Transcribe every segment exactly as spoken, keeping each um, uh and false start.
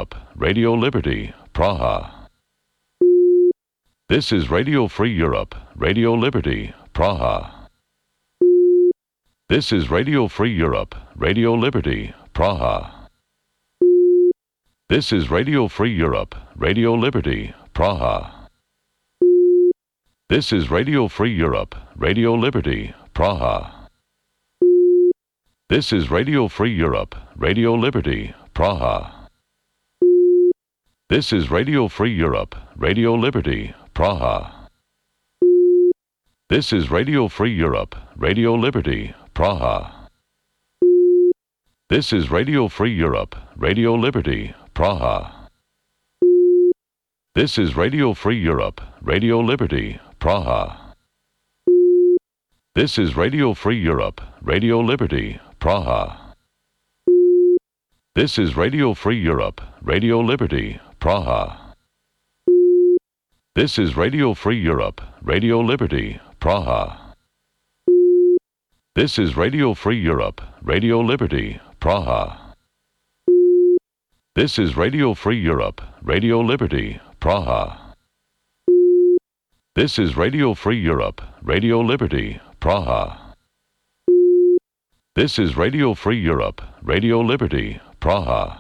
Europe, Radio Liberty, Praha. This is Radio Free Europe, Radio Liberty, Praha. This is Radio Free Europe, Radio Liberty, Praha. This is Radio Free Europe, Radio Liberty, Praha. This is Radio Free Europe, Radio Liberty, Praha. This is Radio Free Europe, Radio Liberty, Praha. This is Radio Free Europe, Radio Liberty, Praha. This is Radio Free Europe, Radio Liberty, Praha. This is Radio Free Europe, Radio Liberty, Praha. This is Radio Free Europe, Radio Liberty, Praha. This is Radio Free Europe, Radio Liberty, Praha. This is Radio Free Europe, Radio Liberty, Praha. This is Radio Free Europe, Radio Liberty, Praha. This is Radio Free Europe, Radio Liberty, Praha. This is Radio Free Europe, Radio Liberty, Praha. This is Radio Free Europe, Radio Liberty, Praha. This is Radio Free Europe, Radio Liberty, Praha.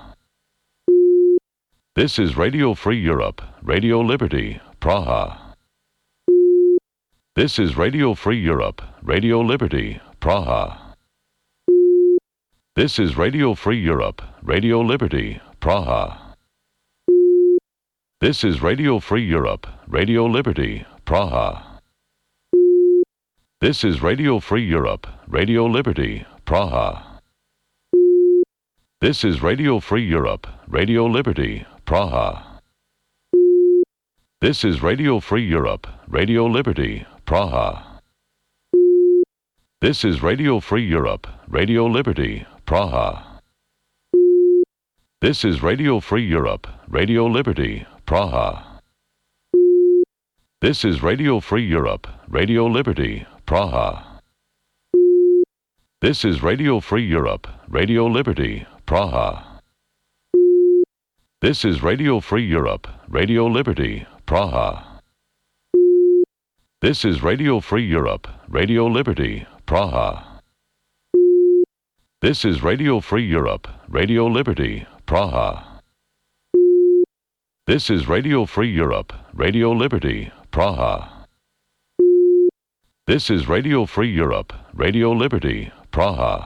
This is Radio Free Europe, Radio Liberty, Praha. This is Radio Free Europe, Radio Liberty, Praha. This is Radio Free Europe, Radio Liberty, Praha. This is Radio Free Europe, Radio Liberty, Praha. This is Radio Free Europe, Radio Liberty, Praha. This is Radio Free Europe, Radio Liberty, Praha. This is Radio Free Europe, Radio Liberty, Praha. This is Radio Free Europe, Radio Liberty, Praha. This is Radio Free Europe, Radio Liberty, Praha. This is Radio Free Europe, Radio Liberty, Praha. This is Radio Free Europe, Radio Liberty, Praha. This is Radio Free Europe, Radio Liberty, Praha. This is Radio Free Europe, Radio Liberty, Praha. This is Radio Free Europe, Radio Liberty, Praha. This is Radio Free Europe, Radio Liberty, Praha. This is Radio Free Europe, Radio Liberty, Praha.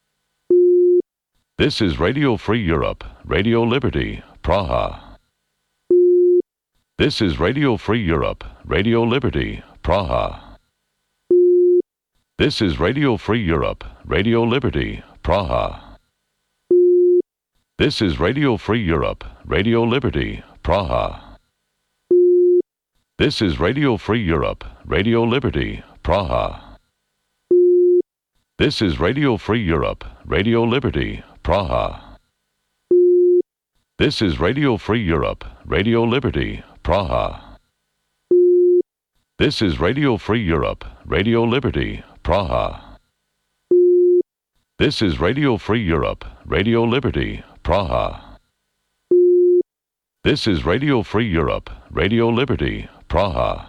This is Radio Free Europe, Radio Liberty, Praha. This is Radio Free Europe, Radio Liberty, Praha. This is Radio Free Europe, Radio Liberty, Praha. This is Radio Free Europe, Radio Liberty, Praha. This is Radio Free Europe, Radio Liberty, Praha. This is Radio Free Europe, Radio Liberty, Praha. This is Radio Free Europe, Radio Liberty, Praha. This is Radio Free Europe, Radio Liberty, Praha. This is Radio Free Europe, Radio Liberty, Praha. This is Radio Free Europe, Radio Liberty, Praha.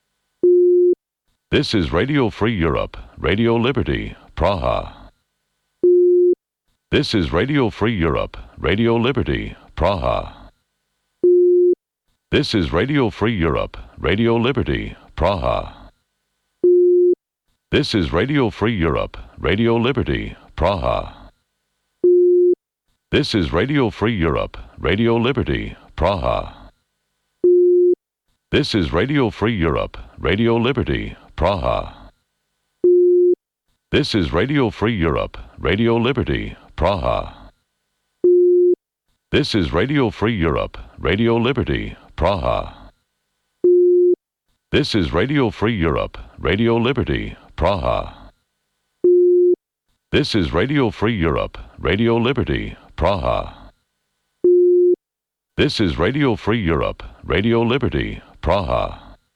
This is Radio Free Europe, Radio Liberty, Praha. This is Radio Free Europe, Radio Liberty, Praha. This is Radio Free Europe, Radio Liberty, Praha. This is Radio Free Europe, Radio Liberty, Praha. This is Radio Free Europe, Radio Liberty, Praha. This is Radio Free Europe, Radio Liberty, Praha. This is Radio Free Europe, Radio Liberty, Praha. This is Radio Free Europe, Radio Liberty, Praha. This is Radio Free Europe, Radio Liberty, Praha. This is Radio Free Europe, Radio Liberty, Praha. This is Radio Free Europe, Radio Liberty, Praha.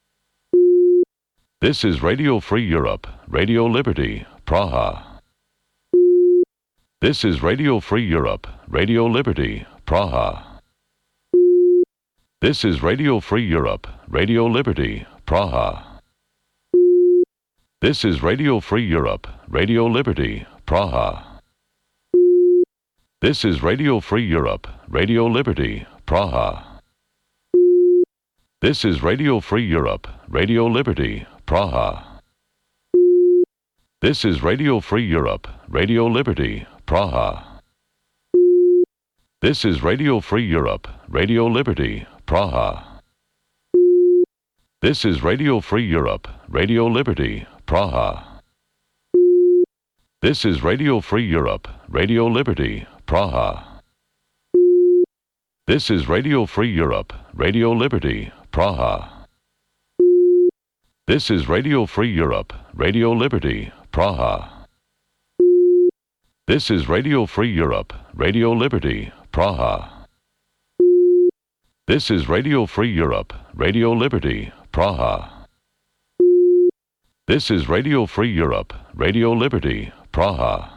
This is Radio Free Europe, Radio Liberty, Praha. This is Radio Free Europe, Radio Liberty, Praha. This is Radio Free Europe, Radio Liberty, Praha. This is Radio Free Europe, Radio Liberty, Praha. This is Radio Free Europe, Radio Liberty, Praha. This is Radio Free Europe, Radio Liberty, Praha. This is Radio Free Europe, Radio Liberty, Praha. This is Radio Free Europe, Radio Liberty, Praha. This is Radio Free Europe, Radio Liberty, Praha. This is Radio Free Europe, Radio Liberty, Praha. This is Radio Free Europe, Radio Liberty, Praha. This is Radio Free Europe, Radio Liberty, Praha. This is Radio Free Europe, Radio Liberty, Praha. This is Radio Free Europe, Radio Liberty, Praha. This is Radio Free Europe, Radio Liberty, Praha.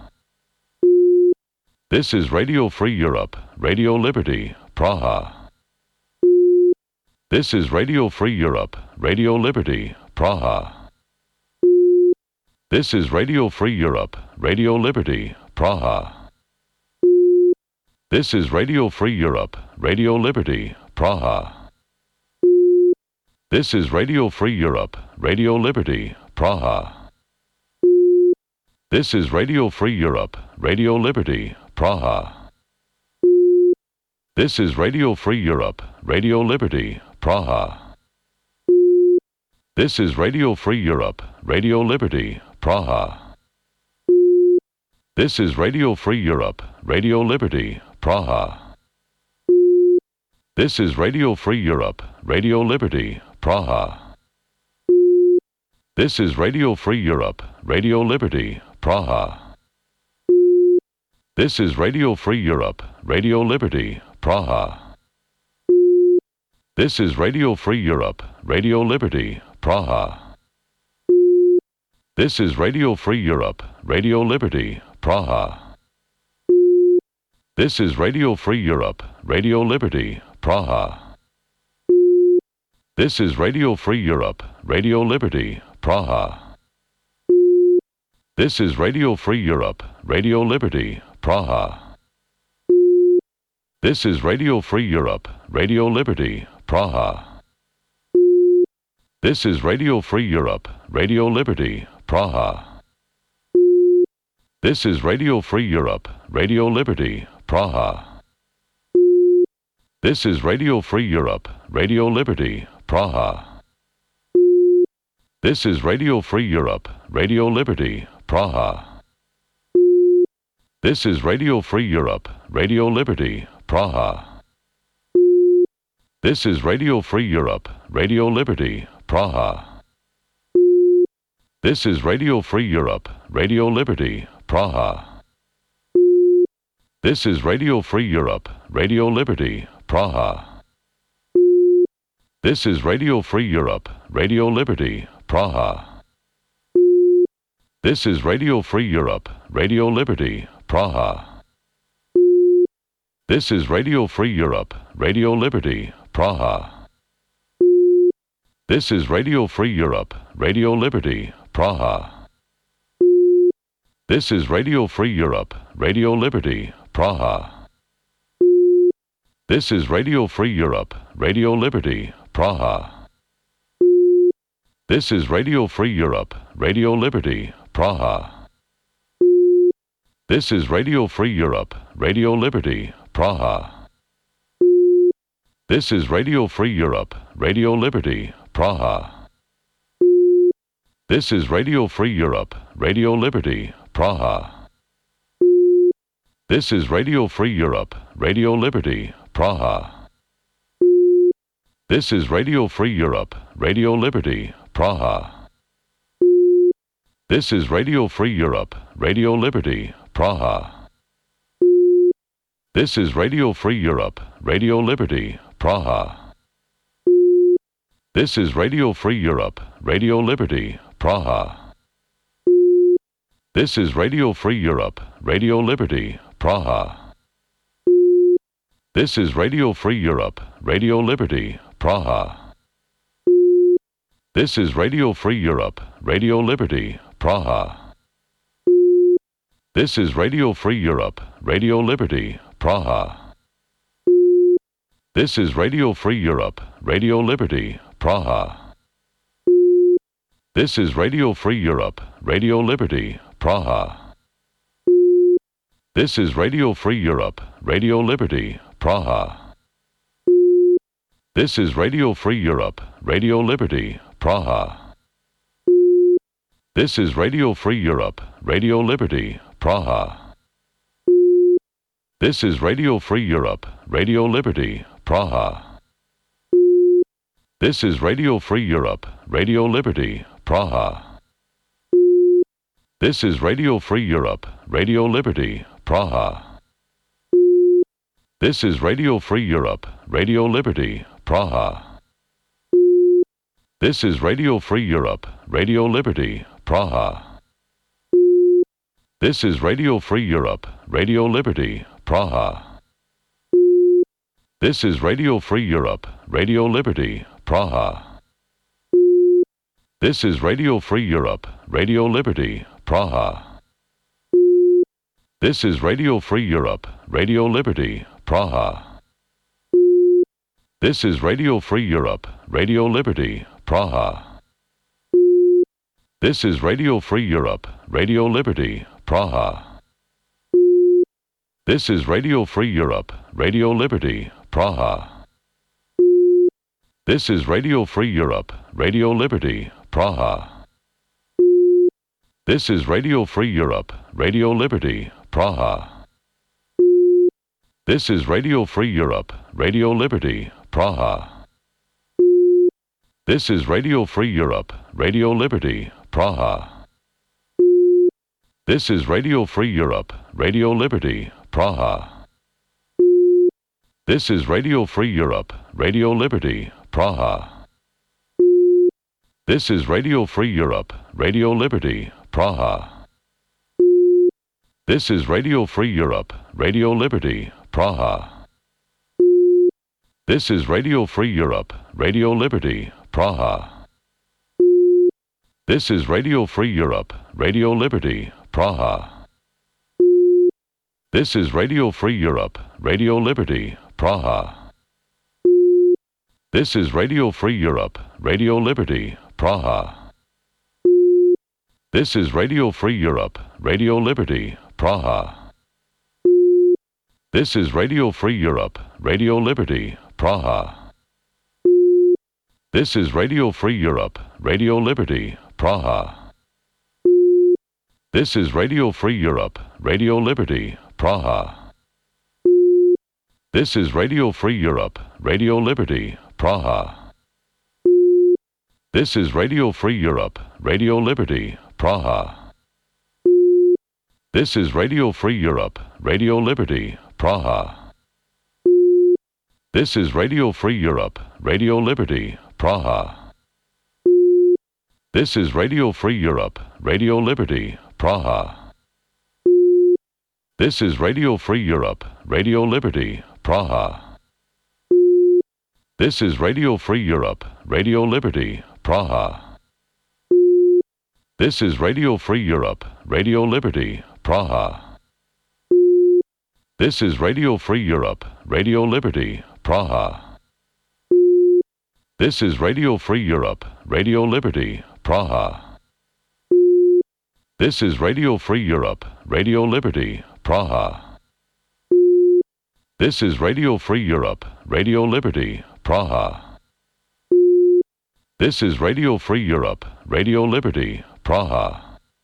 This is Radio Free Europe, Radio Liberty, Praha. This is Radio Free Europe, Radio Liberty, Praha. This is Radio Free Europe, Radio Liberty, Praha. This is Radio Free Europe, Radio Liberty, Praha. This is Radio Free Europe, Radio Liberty, Praha. This is Radio Free Europe, Radio Liberty, Praha. This is Radio Free Europe, Radio Liberty, Praha. This is Radio Free Europe, Radio Liberty, Praha. This is Radio Free Europe, Radio Liberty, Praha. This is Radio Free Europe, Radio Liberty, Praha. This is Radio Free Europe, Radio Liberty, Praha. This is Radio Free Europe, Radio Liberty, Praha. This is Radio Free Europe, Radio Liberty, Praha. This is Radio Free Europe, Radio Liberty, Praha. This is Radio Free Europe, Radio Liberty, Praha. This is Radio Free Europe, Radio Liberty, Praha. This is Radio Free Europe, Radio Liberty, Praha. This is Radio Free Europe, Radio Liberty, Praha. This is Radio Free Europe, Radio Liberty, Praha. This is Radio Free Europe, Radio Liberty, Praha. This is Radio Free Europe, Radio Liberty, Praha. This is Radio Free Europe, Radio Liberty, Praha. This is Radio Free Europe, Radio Liberty, Praha. This is Radio Free Europe, Radio Liberty, Praha. This is Radio Free Europe, Radio Liberty, Praha. This is Radio Free Europe, Radio Liberty, Praha. This is Radio Free Europe, Radio Liberty, Praha. This is Radio Free Europe, Radio Liberty, Praha. This is Radio Free Europe, Radio Liberty, Praha. This is Radio Free Europe, Radio Liberty, Praha. This is Radio Free Europe, Radio Liberty, Praha. This is Radio Free Europe, Radio Liberty, Praha. This is Radio Free Europe, Radio Liberty, Praha. This is Radio Free Europe, Radio Liberty, Praha. This is Radio Free Europe, Radio Liberty, Praha. This is Radio Free Europe, Radio Liberty, Praha. This is Radio Free Europe, Radio Liberty, Praha. This is Radio Free Europe, Radio Liberty, Praha. This is Radio Free Europe, Radio Liberty, Praha. This is Radio Free Europe, Radio Liberty, Praha. This is Radio Free Europe, Radio Liberty, Praha. This is Radio Free Europe, Radio Liberty, Praha. This is Radio Free Europe, Radio Liberty, Praha. This is Radio Free Europe, Radio Liberty, Praha. This is Radio Free Europe, Radio Liberty, Praha. This is Radio Free Europe, Radio Liberty, Praha. This is Radio Free Europe, Radio Liberty, Praha. This is Radio Free Europe, Radio Liberty, Praha. This is Radio Free Europe, Radio Liberty, Praha. This is Radio Free Europe, Radio Liberty, Praha. This is Radio Free Europe, Radio Liberty, Praha. This is Radio Free Europe, Radio Liberty, Praha. This is Radio Free Europe, Radio Liberty, Praha. This is Radio Free Europe, Radio Liberty, Praha. This is Radio Free Europe, Radio Liberty, Praha. This is Radio Free Europe, Radio Liberty, Praha. This is Radio Free Europe, Radio Liberty, Praha. This is Radio Free Europe, Radio Liberty, Praha. This is Radio Free Europe, Radio Liberty, Praha. This is Radio Free Europe, Radio Liberty, Praha. This is Radio Free Europe, Radio Liberty, Praha. This is Radio Free Europe, Radio Liberty, Praha. This is Radio Free Europe, Radio Liberty, Praha. This is Radio Free Europe, Radio Liberty, Praha. This is Radio Free Europe, Radio Liberty, Praha. This is Radio Free Europe, Radio Liberty, Praha. This is Radio Free Europe, Radio Liberty, Praha. This is Radio Free Europe, Radio Liberty, Praha. This is Radio Free Europe, Radio Liberty, Praha. This is Radio Free Europe, Radio Liberty, Praha. This is Radio Free Europe, Radio Liberty, Praha. This is Radio Free Europe, Radio Liberty, Praha. This is Radio Free Europe, Radio Liberty, Praha. This is Radio Free Europe, Radio Liberty, Praha. This is Radio Free Europe, Radio Liberty, Praha. This is Radio Free Europe, Radio Liberty, Praha. This is Radio Free Europe, Radio Liberty, Praha. This is Radio Free Europe, Radio Liberty, Praha. This is Radio Free Europe, Radio Liberty, Praha. This is Radio Free Europe, Radio Liberty, Praha. This is Radio Free Europe, Radio Liberty, Praha. This is Radio Free Europe, Radio Liberty, Praha. This is Radio Free Europe, Radio Liberty, Praha. This is Radio Free Europe, Radio Liberty, Praha. This is Radio Free Europe, Radio Liberty, Praha. This is Radio Free Europe, Radio Liberty, Praha. This is Radio Free Europe, Radio Liberty, Praha. This is Radio Free Europe, Radio Liberty, Praha. This is Radio Free Europe, Radio Liberty, Praha. This is Radio Free Europe, Radio Liberty, Praha. This is Radio Free Europe, Radio Liberty, Praha.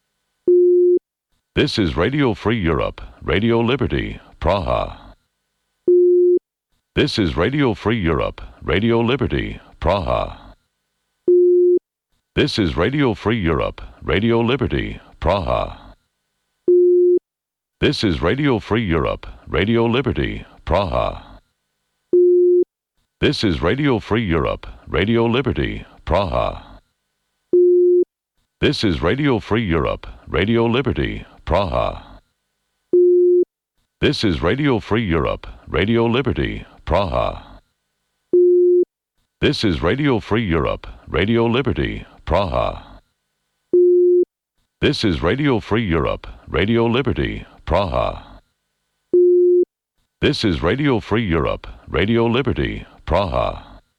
This is Radio Free Europe, Radio Liberty, Praha. This is Radio Free Europe, Radio Liberty, Praha. This is Radio Free Europe, Radio Liberty, Praha. This is Radio Free Europe, Radio Liberty, Praha. This is Radio Free Europe, Radio Liberty, Praha. This is Radio Free Europe, Radio Liberty, Praha. This is Radio Free Europe, Radio Liberty, Praha. This is Radio Free Europe, Radio Liberty, Praha. This is Radio Free Europe, Radio Liberty, Praha. This is Radio Free Europe, Radio Liberty, Praha.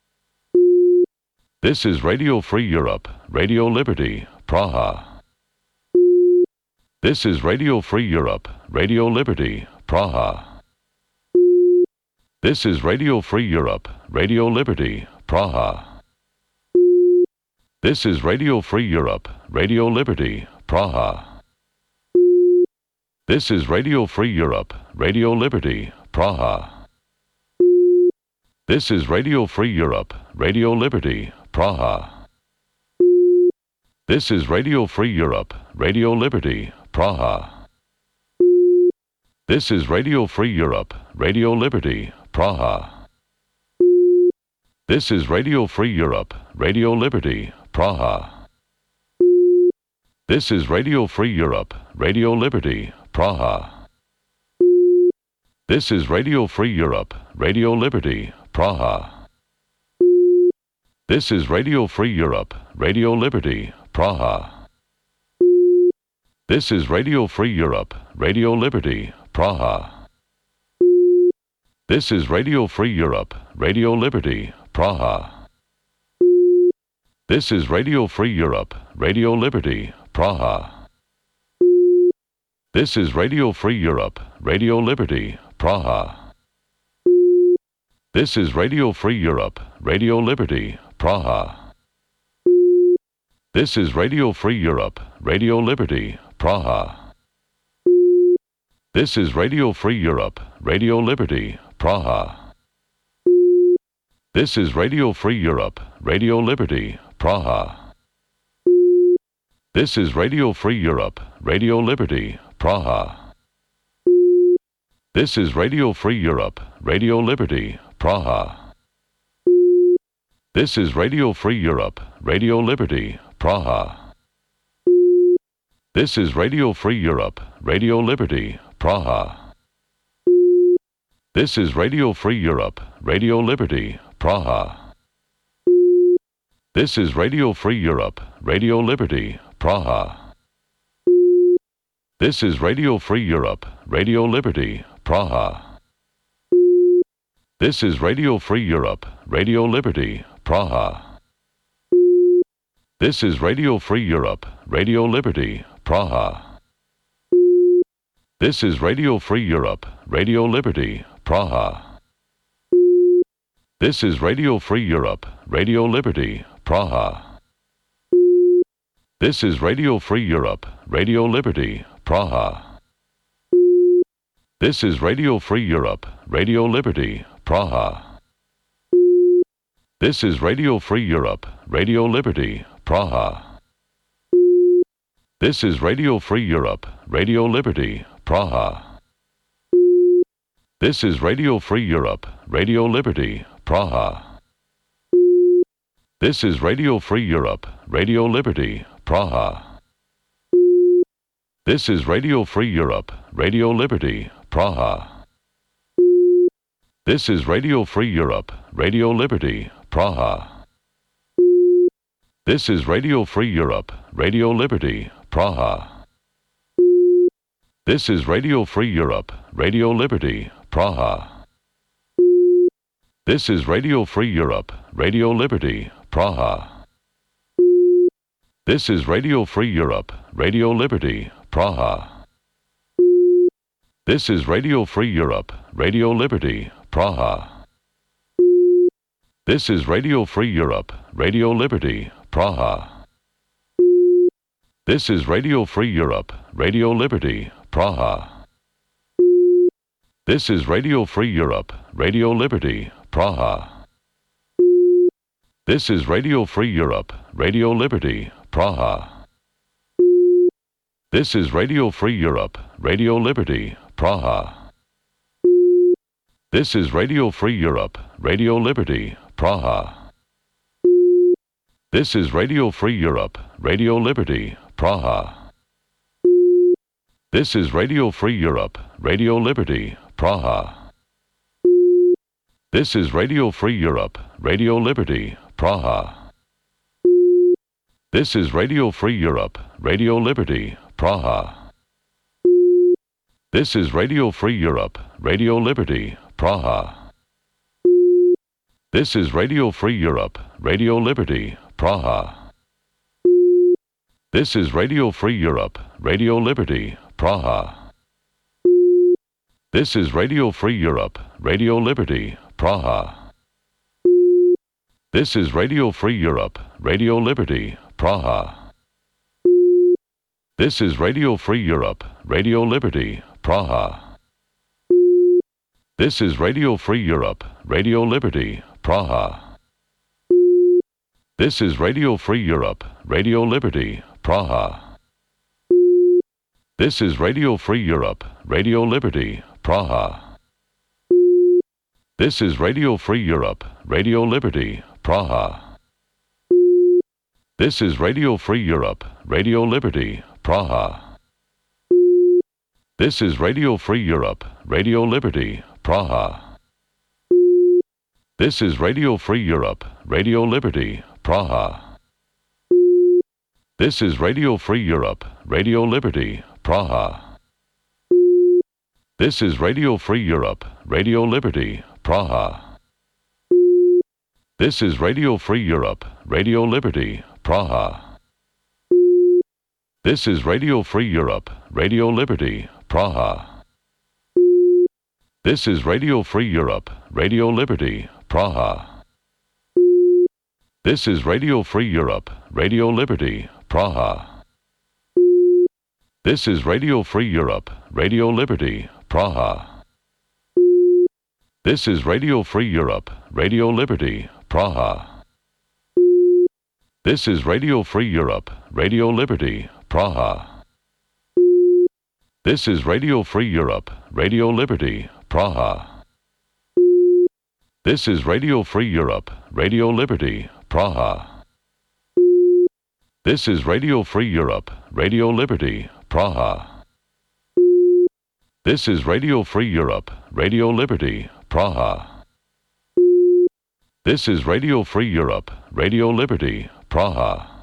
This is Radio Free Europe, Radio Liberty, Praha. This is Radio Free Europe, Radio Liberty, Praha. This is Radio Free Europe, Radio Liberty, Praha. This is Radio Free Europe, Radio Liberty, Praha. This is Radio Free Europe, Radio Liberty, Praha. This is Radio Free Europe, Radio Liberty, Praha. This is Radio Free Europe, Radio Liberty, Praha. This is Radio Free Europe, Radio Liberty, Praha. This is Radio Free Europe, Radio Liberty, Praha. This is Radio Free Europe, Radio Liberty, Praha. This is Radio Free Europe, Radio Liberty, Praha. This is Radio Free Europe, Radio Liberty, Praha. This is Radio Free Europe, Radio Liberty, Praha. This is Radio Free Europe, Radio Liberty, Praha. This is Radio Free Europe, Radio Liberty, Praha. This is Radio Free Europe, Radio Liberty, Praha. This is Radio Free Europe, Radio Liberty, Praha. This is Radio Free Europe, Radio Liberty, Praha. This is Radio Free Europe, Radio Liberty, Praha. This is Radio Free Europe, Radio Liberty, Praha. This is Radio Free Europe, Radio Liberty, Praha. This is Radio Free Europe, Radio Liberty, Praha. This is Radio Free Europe, Radio Liberty, Praha. This is Radio Free Europe, Radio Liberty, Praha. This is Radio Free Europe, Radio Liberty, Praha. This is Radio Free Europe, Radio Liberty, Praha. This is Radio Free Europe, Radio Liberty, Praha. This is Radio Free Europe, Radio Liberty, Praha. This is Radio Free Europe, Radio Liberty, Praha. This is Radio Free Europe, Radio Liberty, Praha. This is Radio Free Europe, Radio Liberty, Praha. This is Radio Free Europe, Radio Liberty, Praha. This is Radio Free Europe, Radio Liberty, Praha. This is Radio Free Europe, Radio Liberty, Praha. This is Radio Free Europe, Radio Liberty, Praha. This is Radio Free Europe, Radio Liberty, Praha. This is Radio Free Europe, Radio Liberty, Praha. This is Radio Free Europe, Radio Liberty, Praha. This is Radio Free Europe, Radio Liberty, Praha. This is Radio Free Europe, Radio Liberty, Praha. This is Radio Free Europe, Radio Liberty, Praha. This is Radio Free Europe, Radio Liberty, Praha. This is Radio Free Europe, Radio Liberty, Praha. This is Radio Free Europe, Radio Liberty, Praha. This is Radio Free Europe, Radio Liberty, Praha. This is Radio Free Europe, Radio Liberty, Praha. This is Radio Free Europe, Radio Liberty, Praha. This is Radio Free Europe, Radio Liberty, Praha. This is Radio Free Europe, Radio Liberty, Praha. This is Radio Free Europe, Radio Liberty, Praha. This is Radio Free Europe, Radio Liberty, Praha. This is Radio Free Europe, Radio Liberty, Praha. This is Radio Free Europe, Radio Liberty, Praha. This is Radio Free Europe, Radio Liberty, Praha. This is Radio Free Europe, Radio Liberty, Praha. This is Radio Free Europe, Radio Liberty, Praha. This is Radio Free Europe, Radio Liberty, Praha. This is Radio Free Europe, Radio Liberty, Praha. This is Radio Free Europe, Radio Liberty, Praha. This is Radio Free Europe, Radio Liberty, Praha. This is Radio Free Europe, Radio Liberty, Praha. This is Radio Free Europe, Radio Liberty, Praha. This is Radio Free Europe, Radio Liberty, Praha. This is Radio Free Europe, Radio Liberty, Praha. This is Radio Free Europe, Radio Liberty, Praha. This is Radio Free Europe, Radio Liberty, Praha. This is Radio Free Europe, Radio Liberty, Praha. This is Radio Free Europe, Radio Liberty, Praha. This is Radio Free Europe, Radio Liberty, Praha. This is Radio Free Europe, Radio Liberty, Praha. This is Radio Free Europe, Radio Liberty, Praha. This is Radio Free Europe, Radio Liberty, Praha. This is Radio Free Europe, Radio Liberty, Praha. This is Radio Free Europe, Radio Liberty, Praha. This is Radio Free Europe, Radio Liberty, Praha. This is Radio Free Europe, Radio Liberty, Praha. This is Radio Free Europe, Radio Liberty, Praha. This is Radio Free Europe, Radio Liberty, Praha. This is Radio Free Europe, Radio Liberty, Praha. This is Radio Free Europe, Radio Liberty, Praha. This is Radio Free Europe, Radio Liberty, Praha.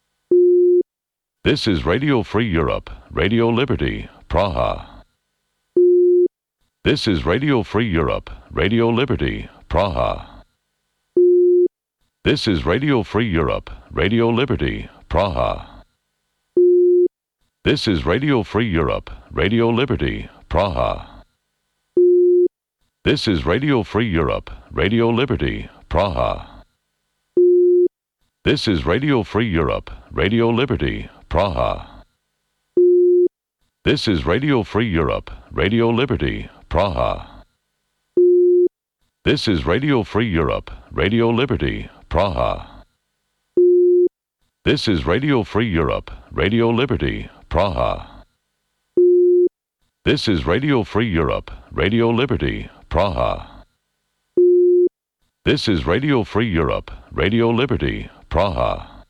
This is Radio Free Europe, Radio Liberty, Praha. This is Radio Free Europe, Radio Liberty, Praha. This is Radio Free Europe, Radio Liberty, Praha. This is Radio Free Europe, Radio Liberty, Praha. This is Radio Free Europe, Radio Liberty, Praha. This is Radio Free Europe, Radio Liberty, Praha. This is Radio Free Europe, Radio Liberty, Praha. This is Radio Free Europe, Radio Liberty, Praha. This is Radio Free Europe, Radio Liberty, Praha. This is Radio Free Europe, Radio Liberty, Praha. This is Radio Free Europe, Radio Liberty, Praha.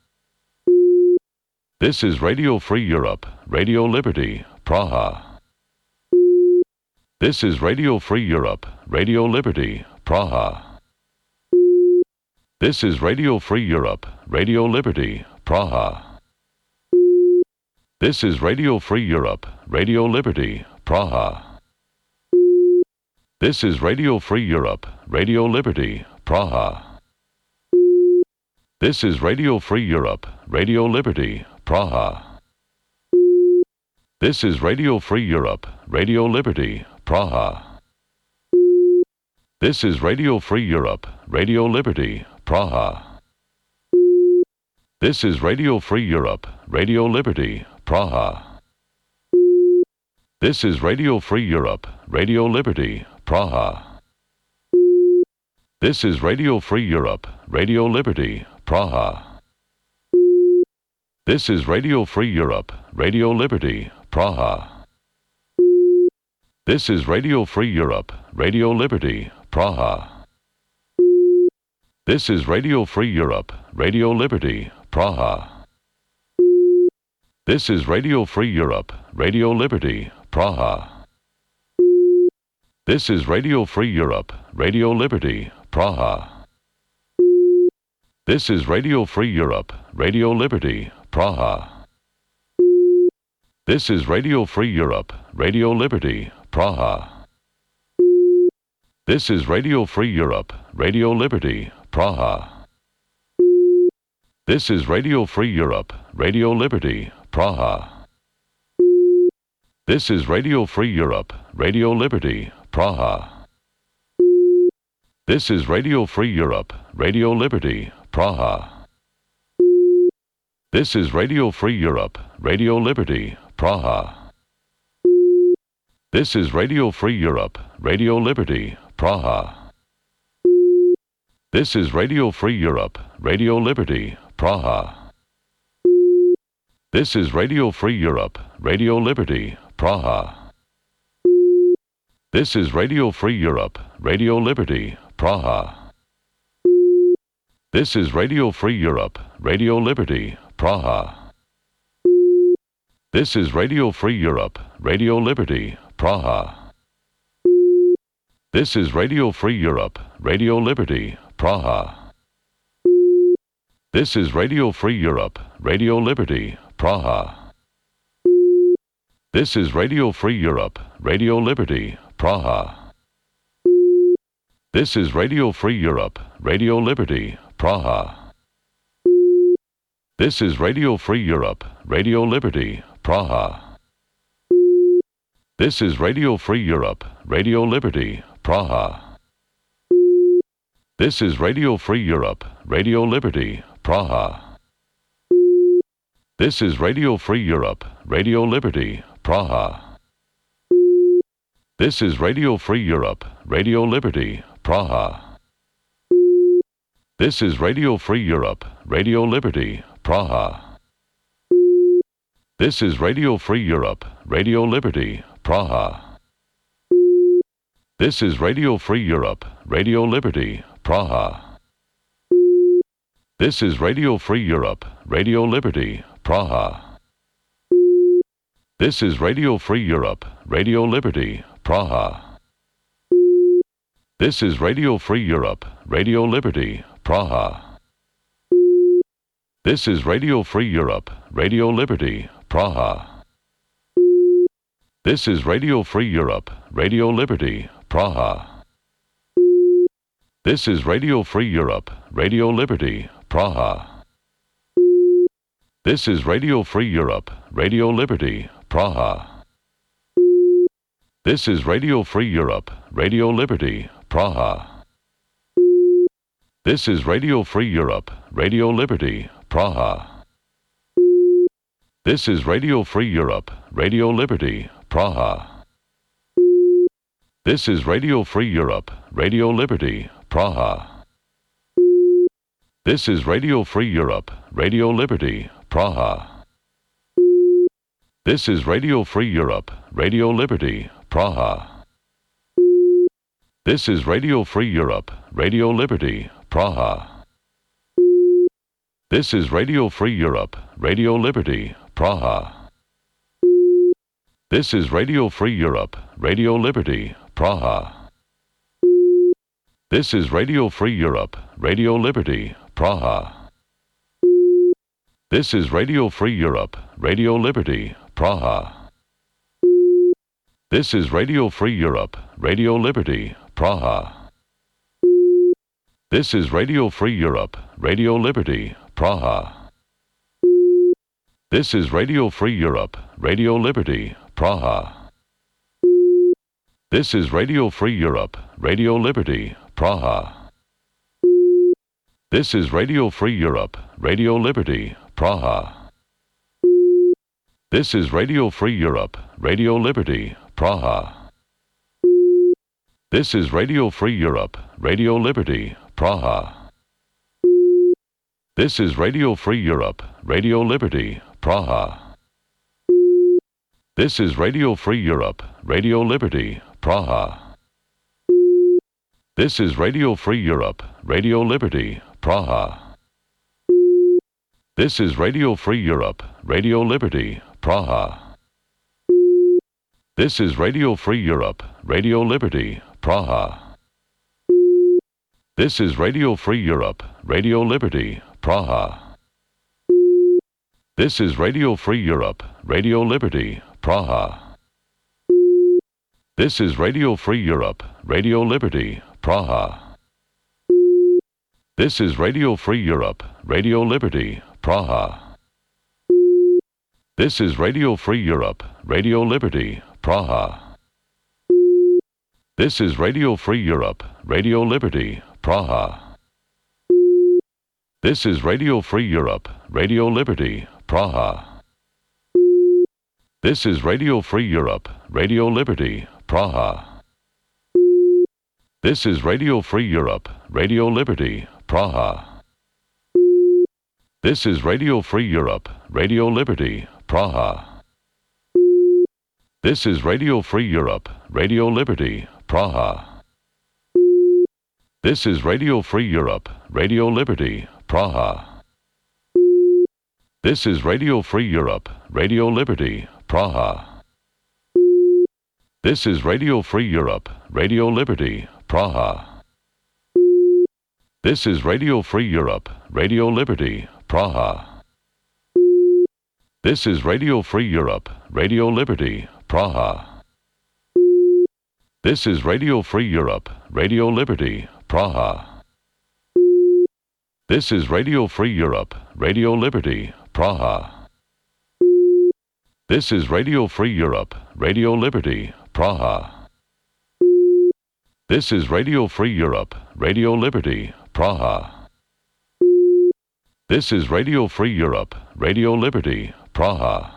This is Radio Free Europe, Radio Liberty, Praha. This is Radio Free Europe, Radio Liberty, Praha. This is Radio Free Europe, Radio Liberty, Praha. This is Radio Free Europe, Radio Liberty, Praha. This is Radio Free Europe, Radio Liberty, Praha. This is Radio Free Europe, Radio Liberty, Praha. This is Radio Free Europe, Radio Liberty, Praha. This is Radio Free Europe, Radio Liberty, Praha. This is Radio Free Europe, Radio Liberty, Praha. This is Radio Free Europe, Radio Liberty, Praha. This is Radio Free Europe, Radio Liberty, Praha. This is Radio Free Europe, Radio Liberty, Praha. This is Radio Free Europe, Radio Liberty, Praha. This is Radio Free Europe, Radio Liberty, Praha. This is Radio Free Europe, Radio Liberty, Praha. This is Radio Free Europe, Radio Liberty, Praha. This is Radio Free Europe, Radio Liberty, Praha. This is Radio Free Europe, Radio Liberty, Praha. This is Radio Free Europe, Radio Liberty, Praha. This is Radio Free Europe, Radio Liberty, Praha. This is Radio Free Europe, Radio Liberty, Praha. This is Radio Free Europe, Radio Liberty, Praha. This is Radio Free Europe, Radio Liberty, Praha. This is Radio Free Europe, Radio Liberty, Praha. This is Radio Free Europe, Radio Liberty, Praha. This is Radio Free Europe, Radio Liberty, Praha. This is Radio Free Europe, Radio Liberty, Praha. This is Radio Free Europe, Radio Liberty, Praha. This is Radio Free Europe, Radio Liberty, Praha. This is Radio Free Europe, Radio Liberty, Praha. This is Radio Free Europe, Radio Liberty, Praha. This is Radio Free Europe, Radio Liberty, Praha. This is Radio Free Europe, Radio Liberty, Praha. This is Radio Free Europe, Radio Liberty, Praha. This is Radio Free Europe, Radio Liberty, Praha. This is Radio Free Europe, Radio Liberty, Praha. This is Radio Free Europe, Radio Liberty, Praha. This is Radio Free Europe, Radio Liberty, Praha. This is Radio Free Europe, Radio Liberty, Praha. This is Radio Free Europe, Radio Liberty, Praha. This is Radio Free Europe, Radio Liberty, Praha. This is Radio Free Europe, Radio Liberty, Praha. This is Radio Free Europe, Radio Liberty, Praha. This is Radio Free Europe, Radio Liberty, Praha. This is Radio Free Europe, Radio Liberty, Praha. This is Radio Free Europe, Radio Liberty, Praha. This is Radio Free Europe, Radio Liberty, Praha. This is Radio Free Europe, Radio Liberty, Praha. This is Radio Free Europe, Radio Liberty, Praha. This is Radio Free Europe, Radio Liberty, Praha. This is Radio Free Europe, Radio Liberty, Praha. This is Radio Free Europe, Radio Liberty, Praha. This is Radio Free Europe, Radio Liberty, Praha. This is Radio Free Europe, Radio Liberty, Praha. This is Radio Free Europe, Radio Liberty, Praha. This is Radio Free Europe, Radio Liberty, Praha. This is Radio Free Europe, Radio Liberty, Praha. This is Radio Free Europe, Radio Liberty, Praha. This is Radio Free Europe, Radio Liberty, Praha. This is Radio Free Europe, Radio Liberty, Praha. This is Radio Free Europe, Radio Liberty, Praha. This is Radio Free Europe, Radio Liberty, Praha. This is Radio Free Europe, Radio Liberty, Praha. This is Radio Free Europe, Radio Liberty, Praha. This is Radio Free Europe, Radio Liberty, Praha. This is Radio Free Europe, Radio Liberty, Praha. This is Radio Free Europe, Radio Liberty, Praha. This is Radio Free Europe, Radio Liberty, Praha. This is Radio Free Europe, Radio Liberty, Praha. This is Radio Free Europe, Radio Liberty, Praha. This is Radio Free Europe, Radio Liberty, Praha. This is Radio Free Europe, Radio Liberty, Praha. This is Radio Free Europe, Radio Liberty, Praha. This is Radio Free Europe, Radio Liberty, Praha. This is Radio Free Europe, Radio Liberty, Praha. This is Radio Free Europe, Radio Liberty, Praha. This is Radio Free Europe, Radio Liberty, Praha. This is Radio Free Europe, Radio Liberty, Praha. This is Radio Free Europe, Radio Liberty, Praha. This is Radio Free Europe, Radio Liberty, Praha. This is Radio Free Europe, Radio Liberty, Praha. This is Radio Free Europe, Radio Liberty, Praha. This is Radio Free Europe, Radio Liberty, Praha. This is Radio Free Europe, Radio Liberty, Praha. This is Radio Free Europe, Radio Liberty, Praha. This is Radio Free Europe, Radio Liberty, Praha. This is Radio Free Europe, Radio Liberty, Praha. This is Radio Free Europe, Radio Liberty, Praha. This is Radio Free Europe, Radio Liberty, Praha. This is Radio Free Europe, Radio Liberty, Praha. This is Radio Free Europe, Radio Liberty, Praha. This is Radio Free Europe, Radio Liberty, Praha.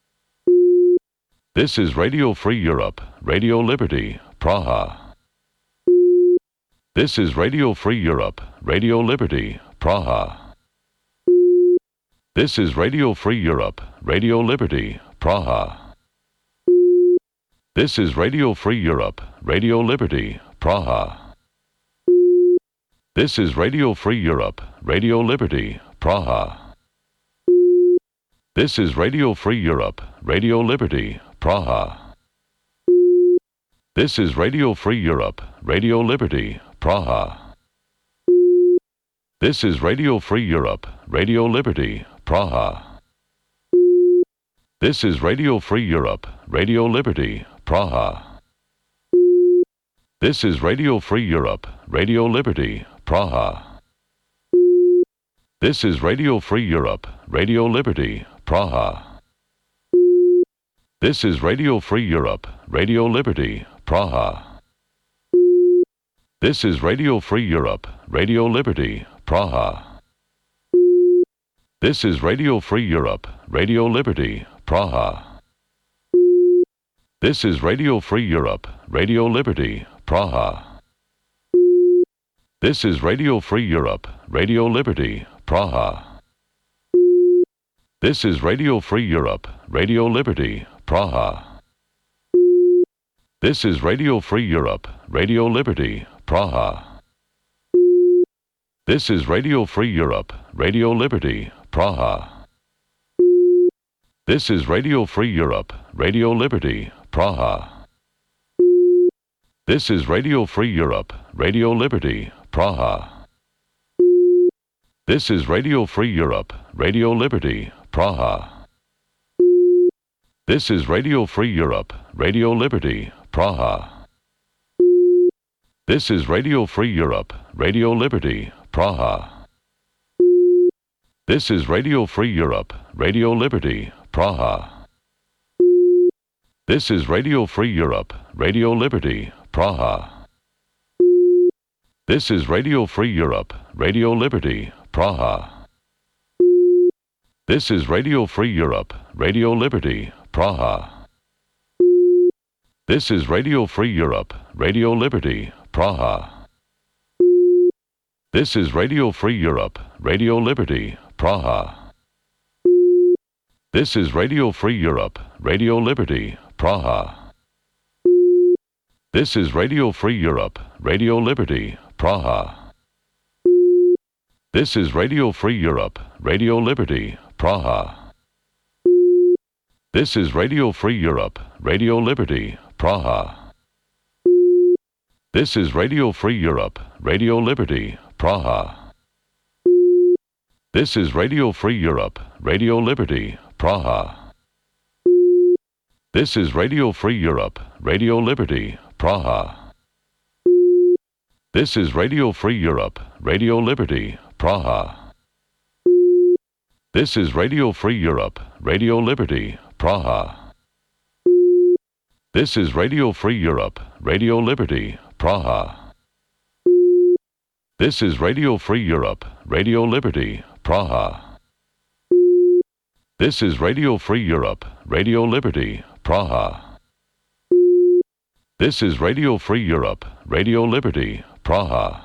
This is Radio Free Europe, Radio Liberty, Praha. This is Radio Free Europe, Radio Liberty, Praha. This is Radio Free Europe, Radio Liberty, Praha. This is Radio Free Europe, Radio Liberty, Praha. This is Radio Free Europe, Radio Liberty, Praha. This is Radio Free Europe, Radio Liberty, Praha. This is Radio Free Europe, Radio Liberty, Praha. This is Radio Free Europe, Radio Liberty, Praha. This is Radio Free Europe, Radio Liberty, Praha. This is Radio Free Europe, Radio Liberty, Praha. This is Radio Free Europe, Radio Liberty, Praha. This is Radio Free Europe, Radio Liberty, Praha. This is Radio Free Europe, Radio Liberty, Praha. This is Radio Free Europe, Radio Liberty, Praha. This is Radio Free Europe, Radio Liberty, Praha. This is Radio Free Europe, Radio Liberty, Praha. This is Radio Free Europe, Radio Liberty, Praha. This is Radio Free Europe, Radio Liberty, Praha. This is Radio Free Europe, Radio Liberty, Praha. This is Radio Free Europe, Radio Liberty, Praha. This is Radio Free Europe, Radio Liberty, Praha. This is Radio Free Europe, Radio Liberty, Praha. This is Radio Free Europe, Radio Liberty, Praha. This is Radio Free Europe, Radio Liberty, Praha. This is Radio Free Europe, Radio Liberty, Praha. This is Radio Free Europe, Radio Liberty, Praha. This is Radio Free Europe, Radio Liberty, Praha. This is Radio Free Europe, Radio Liberty, Praha. This is Radio Free Europe, Radio Liberty, Praha. This is Radio Free Europe, Radio Liberty, Praha. This is Radio Free Europe, Radio Liberty, Praha. This is Radio Free Europe, Radio Liberty, Praha. This is Radio Free Europe, Radio Liberty, Praha. This is Radio Free Europe, Radio Liberty, Praha. This is Radio Free Europe, Radio Liberty, Praha. This is Radio Free Europe, Radio Liberty, Praha. This is Radio Free Europe, Radio Liberty, Praha. This is Radio Free Europe, Radio Liberty, Praha. This is Radio Free Europe, Radio Liberty, Praha. This is Radio Free Europe, Radio Liberty, Praha. This is Radio Free Europe, Radio Liberty, Praha. This is Radio Free Europe, Radio Liberty, Praha. This is Radio Free Europe, Radio Liberty, Praha.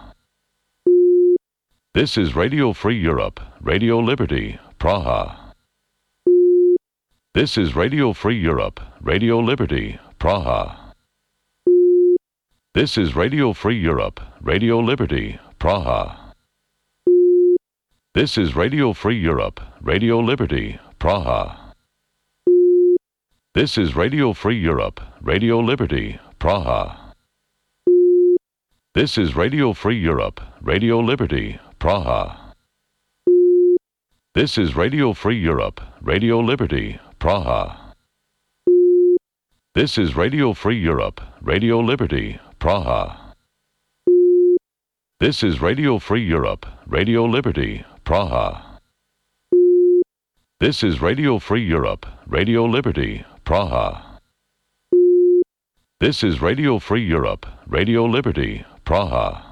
This is Radio Free Europe, Radio Liberty, Praha. This is Radio Free Europe, Radio Liberty, Praha. This is Radio Free Europe, Radio Liberty, Praha. This is Radio Free Europe, Radio Liberty, Praha. This is Radio Free Europe, Radio Liberty, Praha. This is Radio Free Europe, Radio Liberty, Praha. This is Radio Free Europe, Radio Liberty, Praha. This is Radio Free Europe, Radio Liberty, Praha. This is Radio Free Europe, Radio Liberty, Praha. This is Radio Free Europe, Radio Liberty, Praha. This is Radio Free Europe, Radio Liberty, Praha.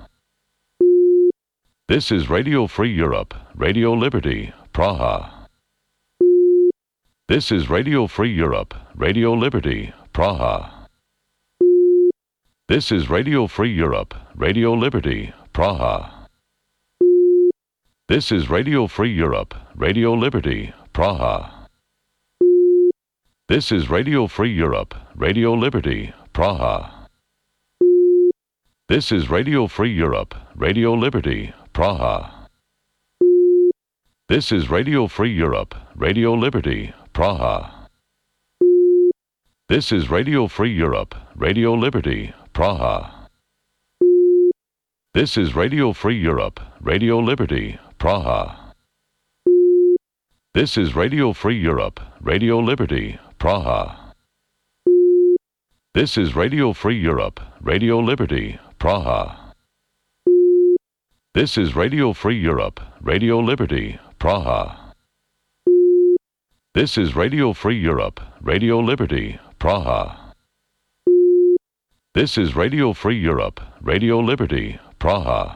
This is Radio Free Europe, Radio Liberty, Praha. This is Radio Free Europe, Radio Liberty, Praha. This is Radio Free Europe, Radio Liberty, Praha. This is Radio Free Europe, Radio Liberty, Praha. This is Radio Free Europe, Radio Liberty, Praha. This is Radio Free Europe, Radio Liberty, Praha. This is Radio Free Europe, Radio Liberty, Praha. This is Radio Free Europe, Radio Liberty, Praha. This is Radio Free Europe, Radio Liberty, Praha. This is Radio Free Europe, Radio Liberty, Praha. This is Radio Free Europe, Radio Liberty, Praha. This is Radio Free Europe, Radio Liberty, Praha. This is Radio Free Europe, Radio Liberty, Praha. This is Radio Free Europe, Radio Liberty, Praha.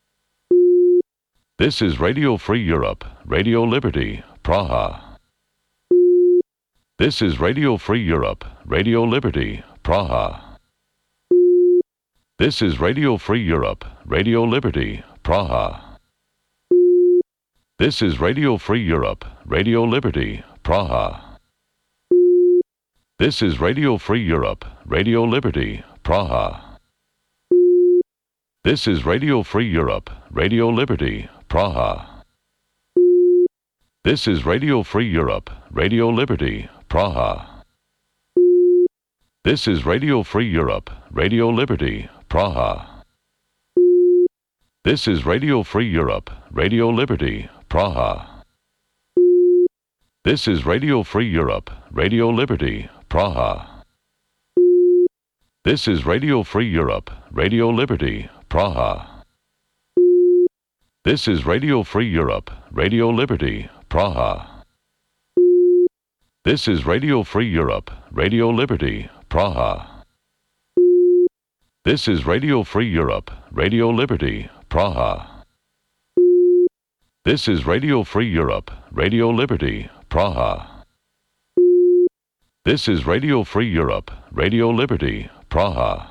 This is Radio Free Europe, Radio Liberty, Praha. This is Radio Free Europe, Radio Liberty, Praha. This is Radio Free Europe, Radio Liberty, Praha. This is Radio Free Europe, Radio Liberty, Praha. This is Radio Free Europe, Radio Liberty, Praha. This is Radio Free Europe, Radio Liberty, Praha. This is Radio Free Europe, Radio Liberty, Praha. This is Radio Free Europe, Radio Liberty, Praha. This is Radio Free Europe, Radio Liberty, Praha. This is Radio Free Europe, Radio Liberty, Praha. This is Radio Free Europe, Radio Liberty, Praha. This is Radio Free Europe, Radio Liberty, Praha. This is Radio Free Europe, Radio Liberty, Praha. This is Radio Free Europe, Radio Liberty, Praha. This is Radio Free Europe, Radio Liberty, Praha. This is Radio Free Europe, Radio Liberty, Praha.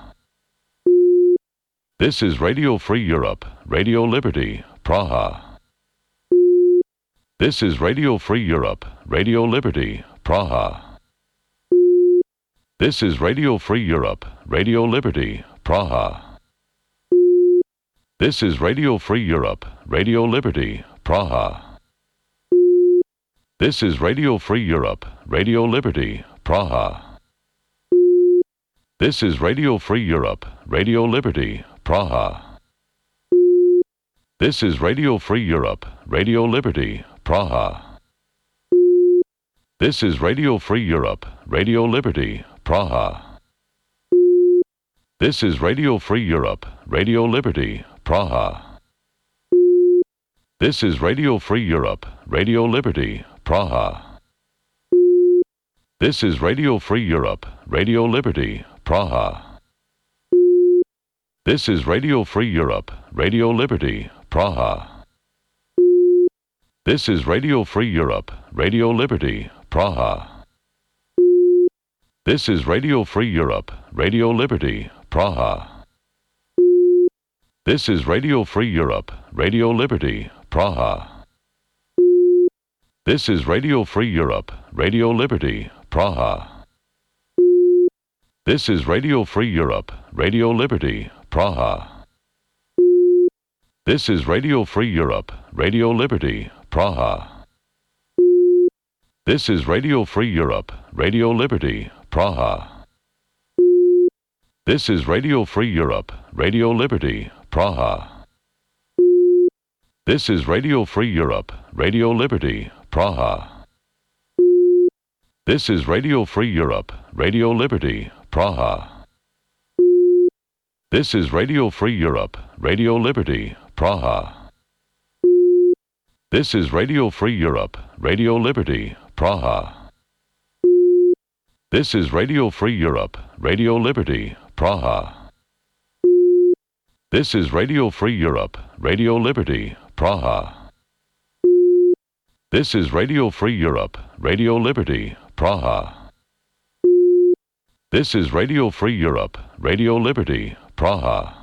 This is Radio Free Europe, Radio Liberty, Praha. This is Radio Free Europe, Radio Liberty, Praha. This is Radio Free Europe, Radio Liberty, Praha. This is Radio Free Europe, Radio Liberty, Praha. This is Radio Free Europe, Radio Liberty, Praha. This is Radio Free Europe, Radio Liberty, Praha. This is Radio Free Europe, Radio Liberty, Praha. This is Radio Free Europe, Radio Liberty, Praha. This is Radio Free Europe, Radio Liberty, Praha. This is Radio Free Europe, Radio Liberty, Praha. This is Radio Free Europe, Radio Liberty, Praha. This is Radio Free Europe, Radio Liberty, Praha. This is Radio Free Europe, Radio Liberty, Praha. This is Radio Free Europe, Radio Liberty, Praha. This is Radio Free Europe, Radio Liberty, Praha. This is Radio Free Europe, Radio Liberty, Praha. This is Radio Free Europe, Radio Liberty, Praha. This is Radio Free Europe, Radio Liberty, Praha. This is Radio Free Europe, Radio Liberty, Praha. This is Radio Free Europe, Radio Liberty, Praha. This is Radio Free Europe, Radio Liberty, Praha. This is Radio Free Europe, Radio Liberty, Praha. This is Radio Free Europe, Radio Liberty, Praha. This is Radio Free Europe, Radio Liberty, Praha. This is Radio Free Europe, Radio Liberty, Praha. This is Radio Free Europe, Radio Liberty, Praha. This is Radio Free Europe, Radio Liberty, Praha. This is Radio Free Europe, Radio Liberty, Praha.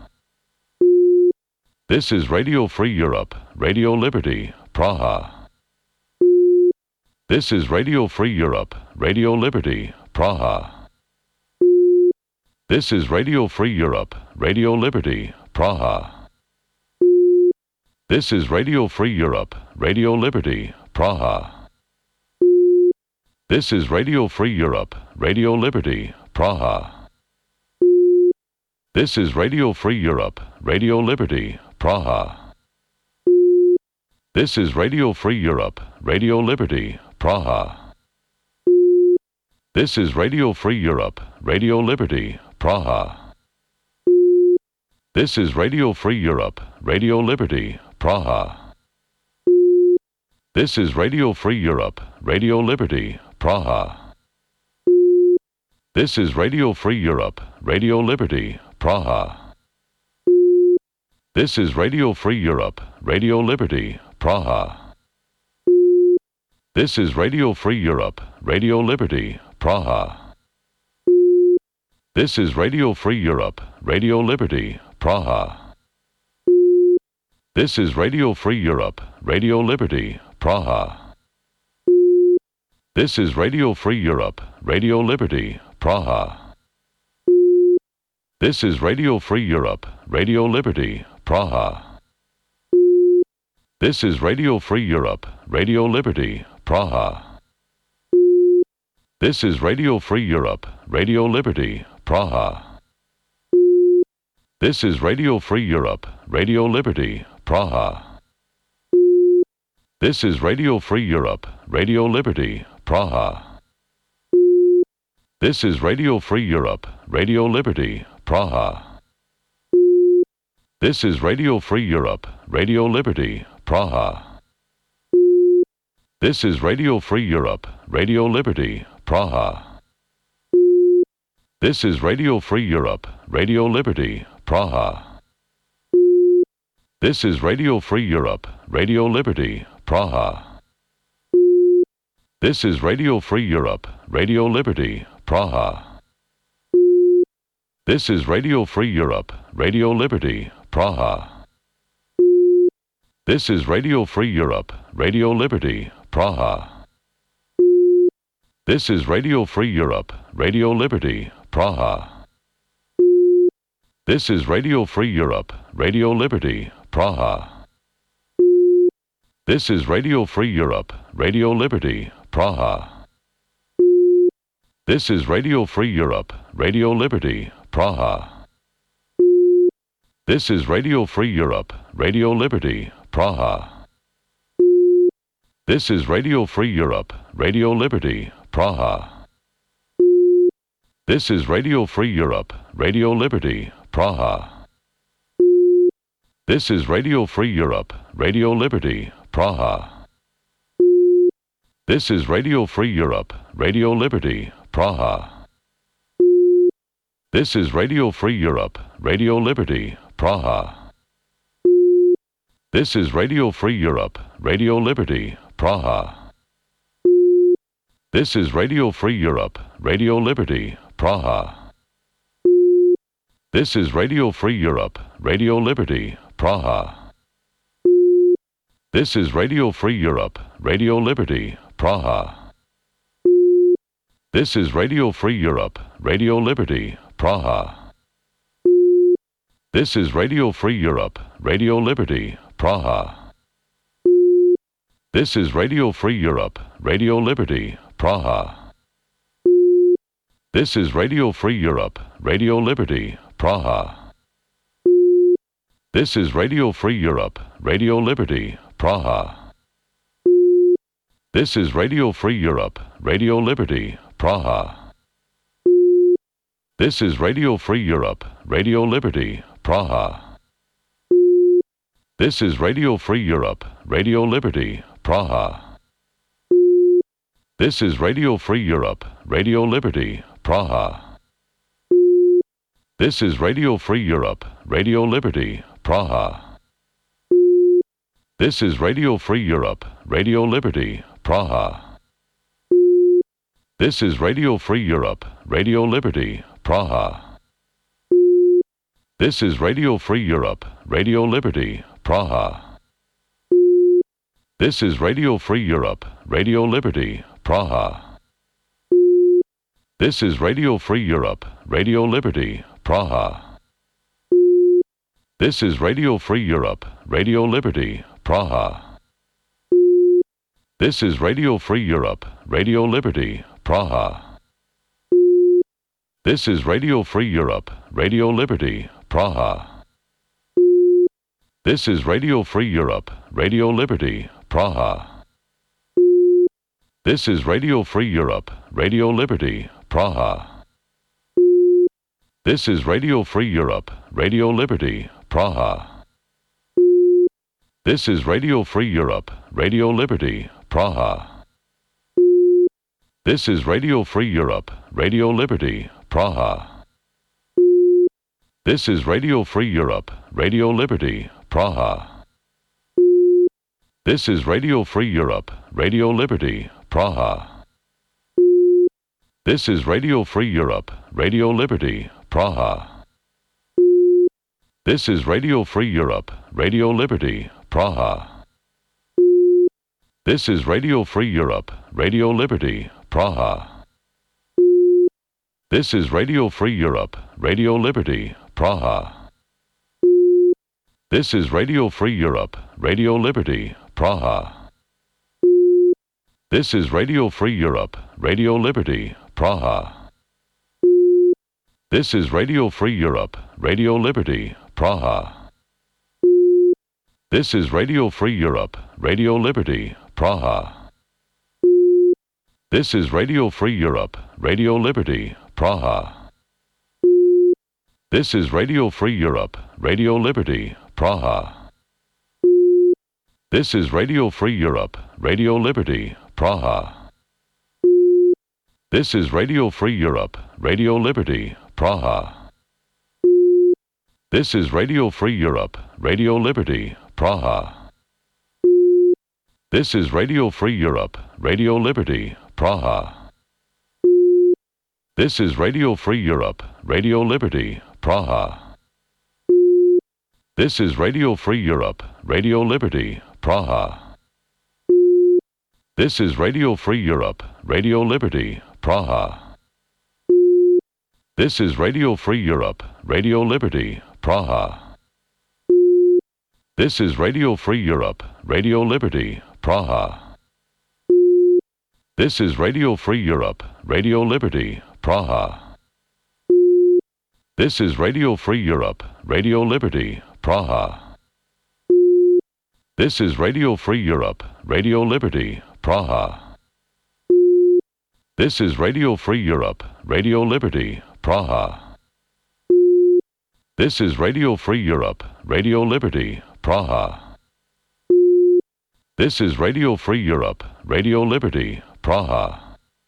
This is Radio Free Europe, Radio Liberty, Praha. This is Radio Free Europe, Radio Liberty, Praha. This is Radio Free Europe, Radio Liberty, Praha. This is Radio Free Europe, Radio Liberty, Praha. This is Radio Free Europe, Radio Liberty, Praha. This is Radio Free Europe, Radio Liberty, Praha. This is Radio Free Europe, Radio Liberty, Praha. This is Radio Free Europe, Radio Liberty, Praha. This is Radio Free Europe, Radio Liberty, Praha. This is Radio Free Europe, Radio Liberty, Praha. This is Radio Free Europe, Radio Liberty, Praha. This is Radio Free Europe, Radio Liberty, Praha. This is Radio Free Europe, Radio Liberty, Praha. This is Radio Free Europe, Radio Liberty, Praha. This is Radio Free Europe, Radio Liberty, Praha. This is Radio Free Europe, Radio Liberty, Praha. This is Radio Free Europe, Radio Liberty, Praha. This is Radio Free Europe, Radio Liberty, Praha. This is Radio Free Europe, Radio Liberty, Praha. This is Radio Free Europe, Radio Liberty, Praha. This is Radio Free Europe, Radio Liberty, Praha. This is Radio Free Europe, Radio Liberty, Praha. This is Radio Free Europe, Radio Liberty, Praha. This is Radio Free Europe, Radio Liberty, Praha. This is Radio Free Europe, Radio Liberty, Praha. This is Radio Free Europe, Radio Liberty, Praha. This is Radio Free Europe, Radio Liberty, Praha. This is Radio Free Europe, Radio Liberty, Praha. This is Radio Free Europe, Radio Liberty, Praha. This is Radio Free Europe, Radio Liberty, Praha. This is Radio Free Europe, Radio Liberty, Praha. This is Radio Free Europe, Radio Liberty, Praha. This is Radio Free Europe, Radio Liberty, Praha. This is Radio Free Europe, Radio Liberty, Praha. This is Radio Free Europe, Radio Liberty, Praha. This is Radio Free Europe, Radio Liberty, Praha. This is Radio Free Europe, Radio Liberty, Praha. This is Radio Free Europe, Radio Liberty, Praha. This is Radio Free Europe, Radio Liberty, Praha. This is Radio Free Europe, Radio Liberty, Praha. This is Radio Free Europe, Radio Liberty, Praha. This is Radio Free Europe, Radio Liberty, Praha. This is Radio Free Europe, Radio Liberty, Praha. This is Radio Free Europe, Radio Liberty, Praha. This is Radio Free Europe, Radio Liberty, Praha. This is Radio Free Europe, Radio Liberty, Praha. This is Radio Free Europe, Radio Liberty, Praha. This is Radio Free Europe, Radio Liberty, Praha. This is Radio Free Europe, Radio Liberty, Praha. This is Radio Free Europe, Radio Liberty, Praha. This is Radio Free Europe, Radio Liberty, Praha. This is Radio Free Europe, Radio Liberty, Praha. This is Radio Free Europe, Radio Liberty, Praha. This is Radio Free Europe, Radio Liberty, Praha. This is Radio Free Europe, Radio Liberty, Praha. This is Radio Free Europe, Radio Liberty, Praha. This is Radio Free Europe, Radio Liberty, Praha. This is Radio Free Europe, Radio Liberty, Praha. This is Radio Free Europe, Radio Liberty, Praha. This is Radio Free Europe, Radio Liberty, Praha. This is Radio Free Europe, Radio Liberty, Praha. This is Radio Free Europe, Radio Liberty, Praha. This is Radio Free Europe, Radio Liberty, Praha. This is Radio Free Europe, Radio Liberty, Praha. This is Radio Free Europe, Radio Liberty, Praha. This is Radio Free Europe, Radio Liberty, Praha. This is Radio Free Europe, Radio Liberty, Praha. This is Radio Free Europe, Radio Liberty, Praha. This is Radio Free Europe, Radio Liberty, Praha. This is Radio Free Europe, Radio Liberty, Praha. This is Radio Free Europe, Radio Liberty, Praha. This is Radio Free Europe, Radio Liberty, Praha. This is Radio Free Europe, Radio Liberty, Praha. This is Radio Free Europe, Radio Liberty, Praha. This is Radio Free Europe, Radio Liberty, Praha. This is Radio Free Europe, Radio Liberty, Praha. This is Radio Free Europe, Radio Liberty, Praha. This is Radio Free Europe, Radio Liberty, Praha. This is Radio Free Europe, Radio Liberty, Praha. This is Radio Free Europe, Radio Liberty, Praha. This is Radio Free Europe, Radio Liberty, Praha. This is Radio Free Europe, Radio Liberty, Praha. This is Radio Free Europe, Radio Liberty, Praha. This is Radio Free Europe, Radio Liberty, Praha. This is Radio Free Europe, Radio Liberty, Praha. This is Radio Free Europe, Radio Liberty, Praha. This is Radio Free Europe, Radio Liberty, Praha. This is Radio Free Europe, Radio Liberty, Praha. This is Radio Free Europe, Radio Liberty, Praha. This is Radio Free Europe, Radio Liberty, Praha. This is Radio Free Europe, Radio Liberty, Praha. This is Radio Free Europe, Radio Liberty, Praha. This is Radio Free Europe, Radio Liberty, Praha.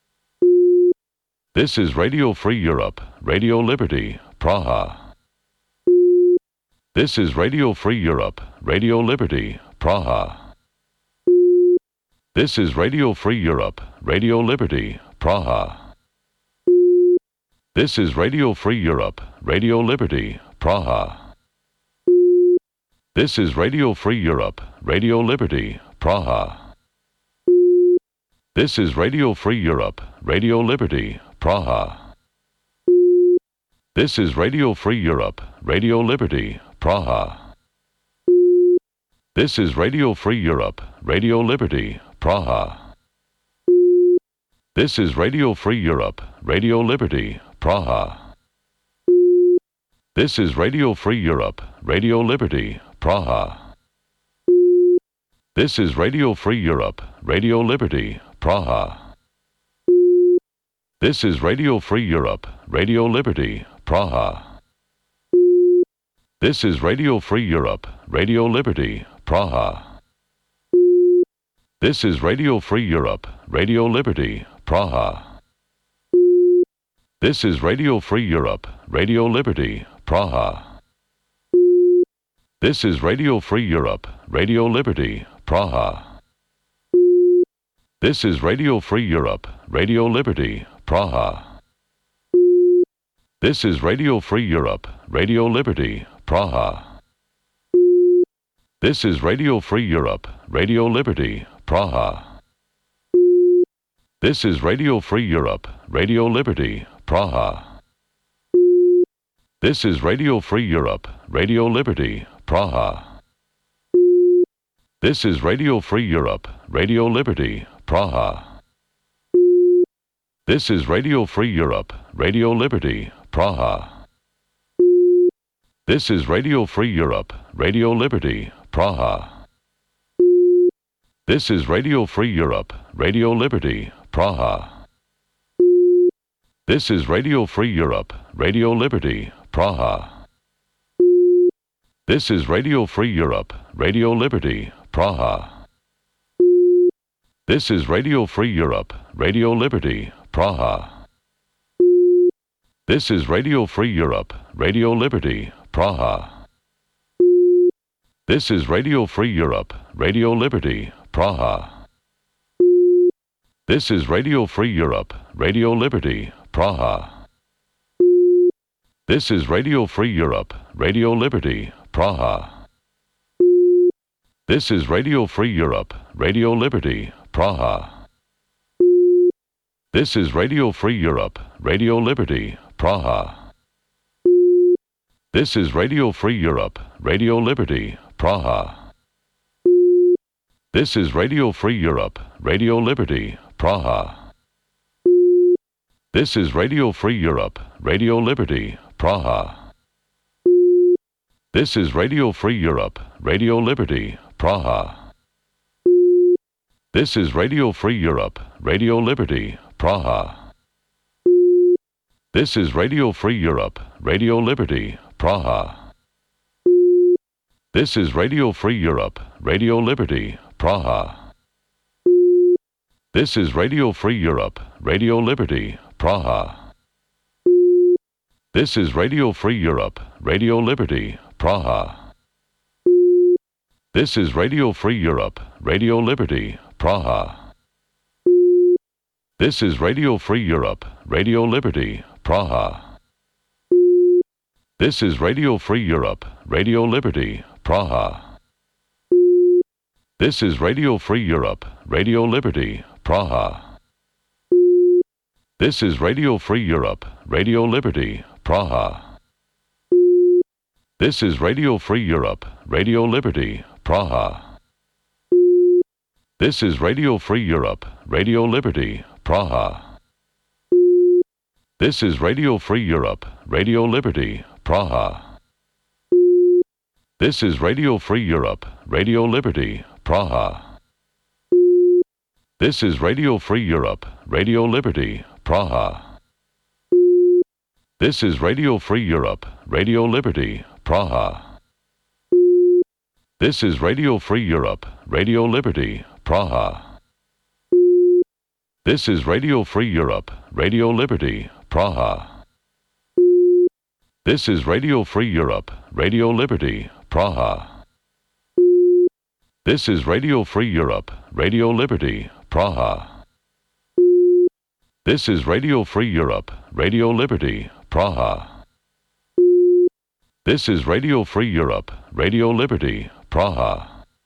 This is Radio Free Europe, Radio Liberty, Praha. This is Radio Free Europe, Radio Liberty, Praha. This is Radio Free Europe, Radio Liberty, Praha. This is Radio Free Europe, Radio Liberty, Praha. This is Radio Free Europe, Radio Liberty, Praha. This is Radio Free Europe, Radio Liberty, Praha. This is Radio Free Europe, Radio Liberty, Praha. This is Radio Free Europe, Radio Liberty, Praha. This is Radio Free Europe, Radio Liberty, Praha. This is Radio Free Europe, Radio Liberty, Praha. This is Radio Free Europe, Radio Liberty, Praha. This is Radio Free Europe, Radio Liberty, Praha. This is Radio Free Europe, Radio Liberty, Praha. This is Radio Free Europe, Radio Liberty, Praha. This is Radio Free Europe, Radio Liberty, Praha. This is Radio Free Europe, Radio Liberty, Praha. This is Radio Free Europe, Radio Liberty, Praha. This is Radio Free Europe, Radio Liberty, Praha. This is Radio Free Europe, Radio Liberty, Praha. This is Radio Free Europe, Radio Liberty, Praha. This is Radio Free Europe, Radio Liberty, Praha. This is Radio Free Europe, Radio Liberty, Praha. This is Radio Free Europe, Radio Liberty, Praha. This is Radio Free Europe, Radio Liberty, Praha. This is Radio Free Europe, Radio Liberty, Praha. This is Radio Free Europe, Radio Liberty, Praha. This is Radio Free Europe, Radio Liberty, Praha. This is Radio Free Europe, Radio Liberty, Praha. This is Radio Free Europe, Radio Liberty, Praha. This is Radio Free Europe, Radio Liberty, Praha. This is Radio Free Europe, Radio Liberty, Praha. This is Radio Free Europe, Radio Liberty, Praha. This is Radio Free Europe, Radio Liberty, Praha. This is Radio Free Europe, Radio Liberty, Praha. This is Radio Free Europe, Radio Liberty, Praha. This is Radio Free Europe, Radio Liberty, Praha. This is Radio Free Europe, Radio Liberty, Praha. This is Radio Free Europe, Radio Liberty, Praha. This is Radio Free Europe, Radio Liberty, Praha. This is Radio Free Europe, Radio Liberty, Praha. This is Radio Free Europe, Radio Liberty, Praha. This is Radio Free Europe, Radio Liberty, Praha. This is Radio Free Europe, Radio Liberty, Praha. This is Radio Free Europe, Radio Liberty, Praha. This is Radio Free Europe, Radio Liberty, Praha. This is Radio Free Europe, Radio Liberty, Praha. This is Radio Free Europe, Radio Liberty, Praha. This is Radio Free Europe, Radio Liberty, Praha. This is Radio Free Europe, Radio Liberty, Praha. This is Radio Free Europe, Radio Liberty, Praha. This is Radio Free Europe, Radio Liberty, Praha. This is Radio Free Europe, Radio Liberty, Praha. This is Radio Free Europe, Radio Liberty, Praha. This is Radio Free Europe, Radio Liberty, Praha. This is Radio Free Europe, Radio Liberty, Praha. This is Radio Free Europe, Radio Liberty, Praha. This is Radio Free Europe, Radio Liberty, Praha. This is Radio Free Europe, Radio Liberty, Praha. This is Radio Free Europe, Radio Liberty, Praha. This is Radio Free Europe, Radio Liberty, Praha.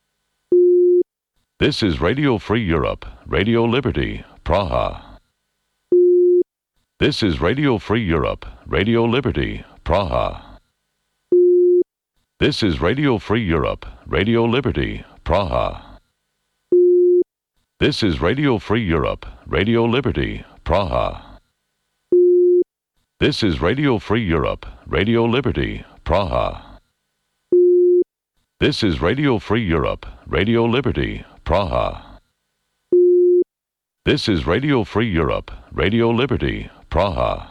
This is Radio Free Europe, Radio Liberty, Praha. This is Radio Free Europe, Radio Liberty, Praha. This is Radio Free Europe, Radio Liberty, Praha. This is Radio Free Europe, Radio Liberty, Praha. This is Radio Free Europe, Radio Liberty, Praha. This is Radio Free Europe, Radio Liberty, Praha. This is Radio Free Europe, Radio Liberty, Praha.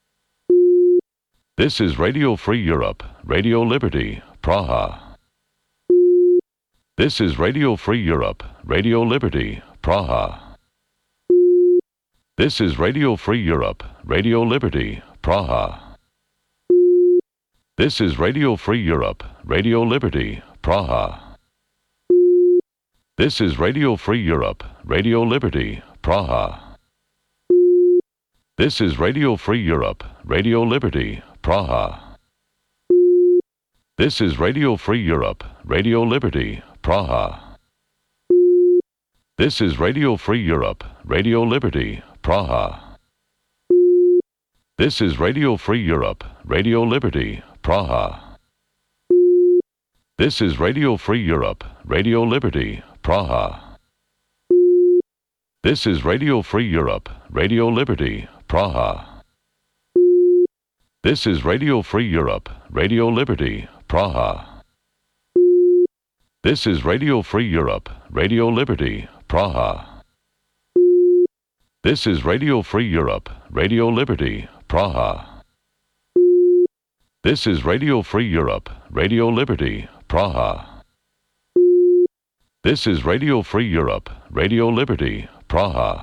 This is Radio Free Europe, Radio Liberty, Praha. This is Radio Free Europe, Radio Liberty, Praha. This is Radio Free Europe, Radio Liberty, Praha. This is Radio Free Europe, Radio Liberty, Praha. This is Radio Free Europe, Radio Liberty, Praha. This is Radio Free Europe, Radio Liberty, Praha. This is Radio Free Europe, Radio Liberty, Praha. This is Radio Free Europe, Radio Liberty, Praha. This is Radio Free Europe, Radio Liberty, Praha. This is Radio Free Europe, Radio Liberty, Praha. This is Radio Free Europe, Radio Liberty, Praha. This is Radio Free Europe, Radio Liberty, Praha. This is Radio Free Europe, Radio Liberty, Praha. This is Radio Free Europe, Radio Liberty, Praha. This is Radio Free Europe, Radio Liberty, Praha. This is Radio Free Europe, Radio Liberty, Praha.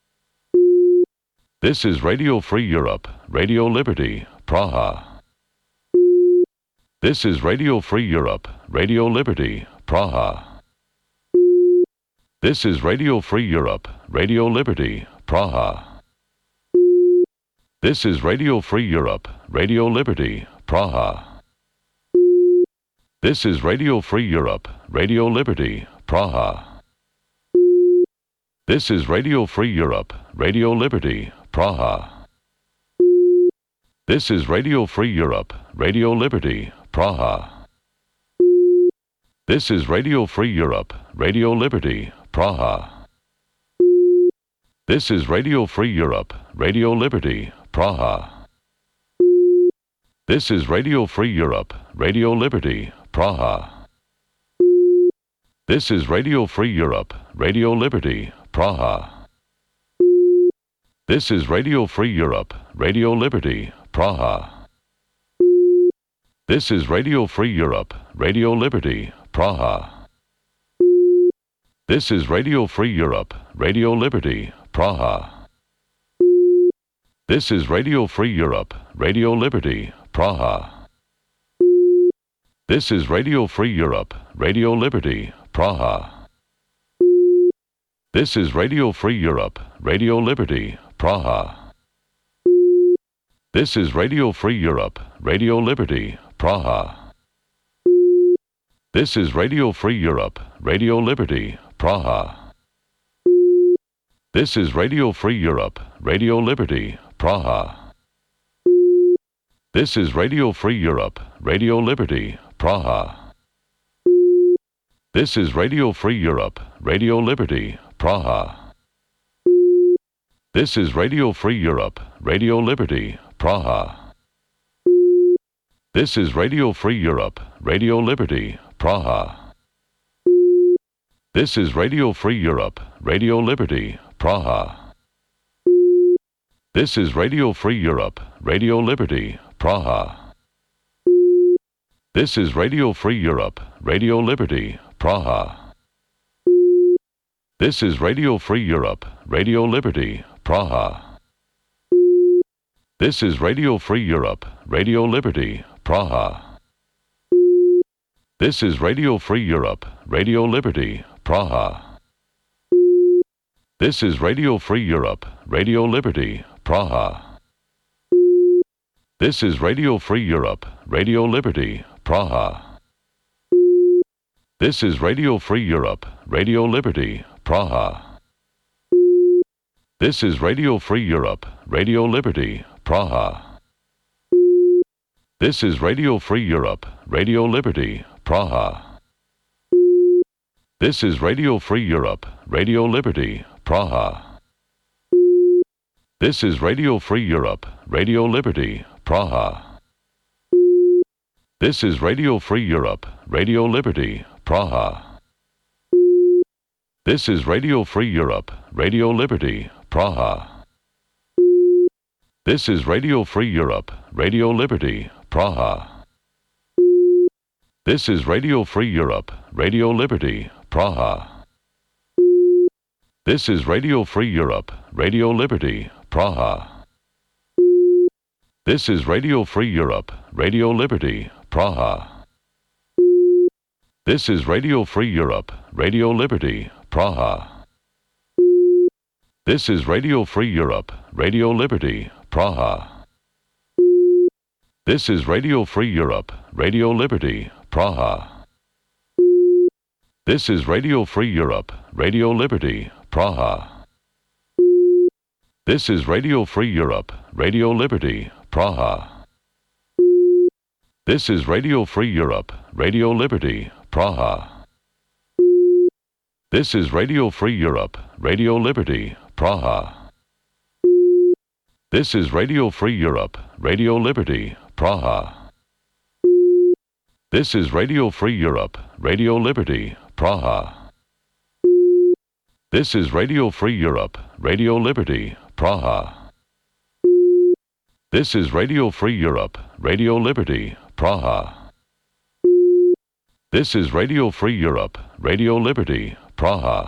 This is Radio Free Europe, Radio Liberty, Praha. This is Radio Free Europe, Radio Liberty, Praha. This is Radio Free Europe, Radio Liberty, Praha. This is Radio Free Europe, Radio Liberty, Praha. This is Radio Free Europe, Radio Liberty, Praha. This is Radio Free Europe, Radio Liberty, Praha. This is Radio Free Europe, Radio Liberty, Praha. This is Radio Free Europe, Radio Liberty, Praha. This is Radio Free Europe, Radio Liberty, Praha. This is Radio Free Europe, Radio Liberty, Praha. This is Radio Free Europe, Radio Liberty, Praha. This is Radio Free Europe, Radio Liberty, Praha. This is Radio Free Europe, Radio Liberty, Praha. This is Radio Free Europe, Radio Liberty, Praha. This is Radio Free Europe, Radio Liberty, Praha. This is Radio Free Europe, Radio Liberty, Praha. This is Radio Free Europe, Radio Liberty, Praha. This is Radio Free Europe, Radio Liberty, Praha. This is Radio Free Europe, Radio Liberty, Praha. This is Radio Free Europe, Radio Liberty, Praha. This is Radio Free Europe, Radio Liberty, Praha. This is Radio Free Europe, Radio Liberty, Praha. This is Radio Free Europe, Radio Liberty, Praha. This is Radio Free Europe, Radio Liberty, Praha. This is Radio Free Europe, Radio Liberty, Praha. This is Radio Free Europe, Radio Liberty, Praha. This is Radio Free Europe, Radio Liberty, Praha. This is Radio Free Europe, Radio Liberty, Praha. This is Radio Free Europe, Radio Liberty, Praha. This is Radio Free Europe, Radio Liberty, Praha. This is Radio Free Europe, Radio Liberty, Praha. This is Radio Free Europe, Radio Liberty, Praha. This is Radio Free Europe, Radio Liberty, Praha. This is Radio Free Europe, Radio Liberty, Praha. This is Radio Free Europe, Radio Liberty, Praha. This is Radio Free Europe, Radio Liberty, Praha. This is Radio Free Europe, Radio Liberty, Praha. This is Radio Free Europe, Radio Liberty, Praha. This is Radio Free Europe, Radio Liberty, Praha. This is Radio Free Europe, Radio Liberty, Praha. This is Radio Free Europe, Radio Liberty, Praha. This is Radio Free Europe, Radio Liberty, Praha. This is Radio Free Europe, Radio Liberty, Praha. This is Radio Free Europe, Radio Liberty, Praha. This is Radio Free Europe, Radio Liberty, Praha. This is Radio Free Europe, Radio Liberty, Praha. This is Radio Free Europe, Radio Liberty, Praha. This is Radio Free Europe, Radio Liberty, Praha. This is Radio Free Europe, Radio Liberty, Praha. This is Radio Free Europe, Radio Liberty, Praha. This is Radio Free Europe, Radio Liberty, Praha. This is Radio Free Europe, Radio Liberty, Praha. This is Radio Free Europe, Radio Liberty, Praha. This is Radio Free Europe, Radio Liberty, Praha. This is Radio Free Europe, Radio Liberty, Praha.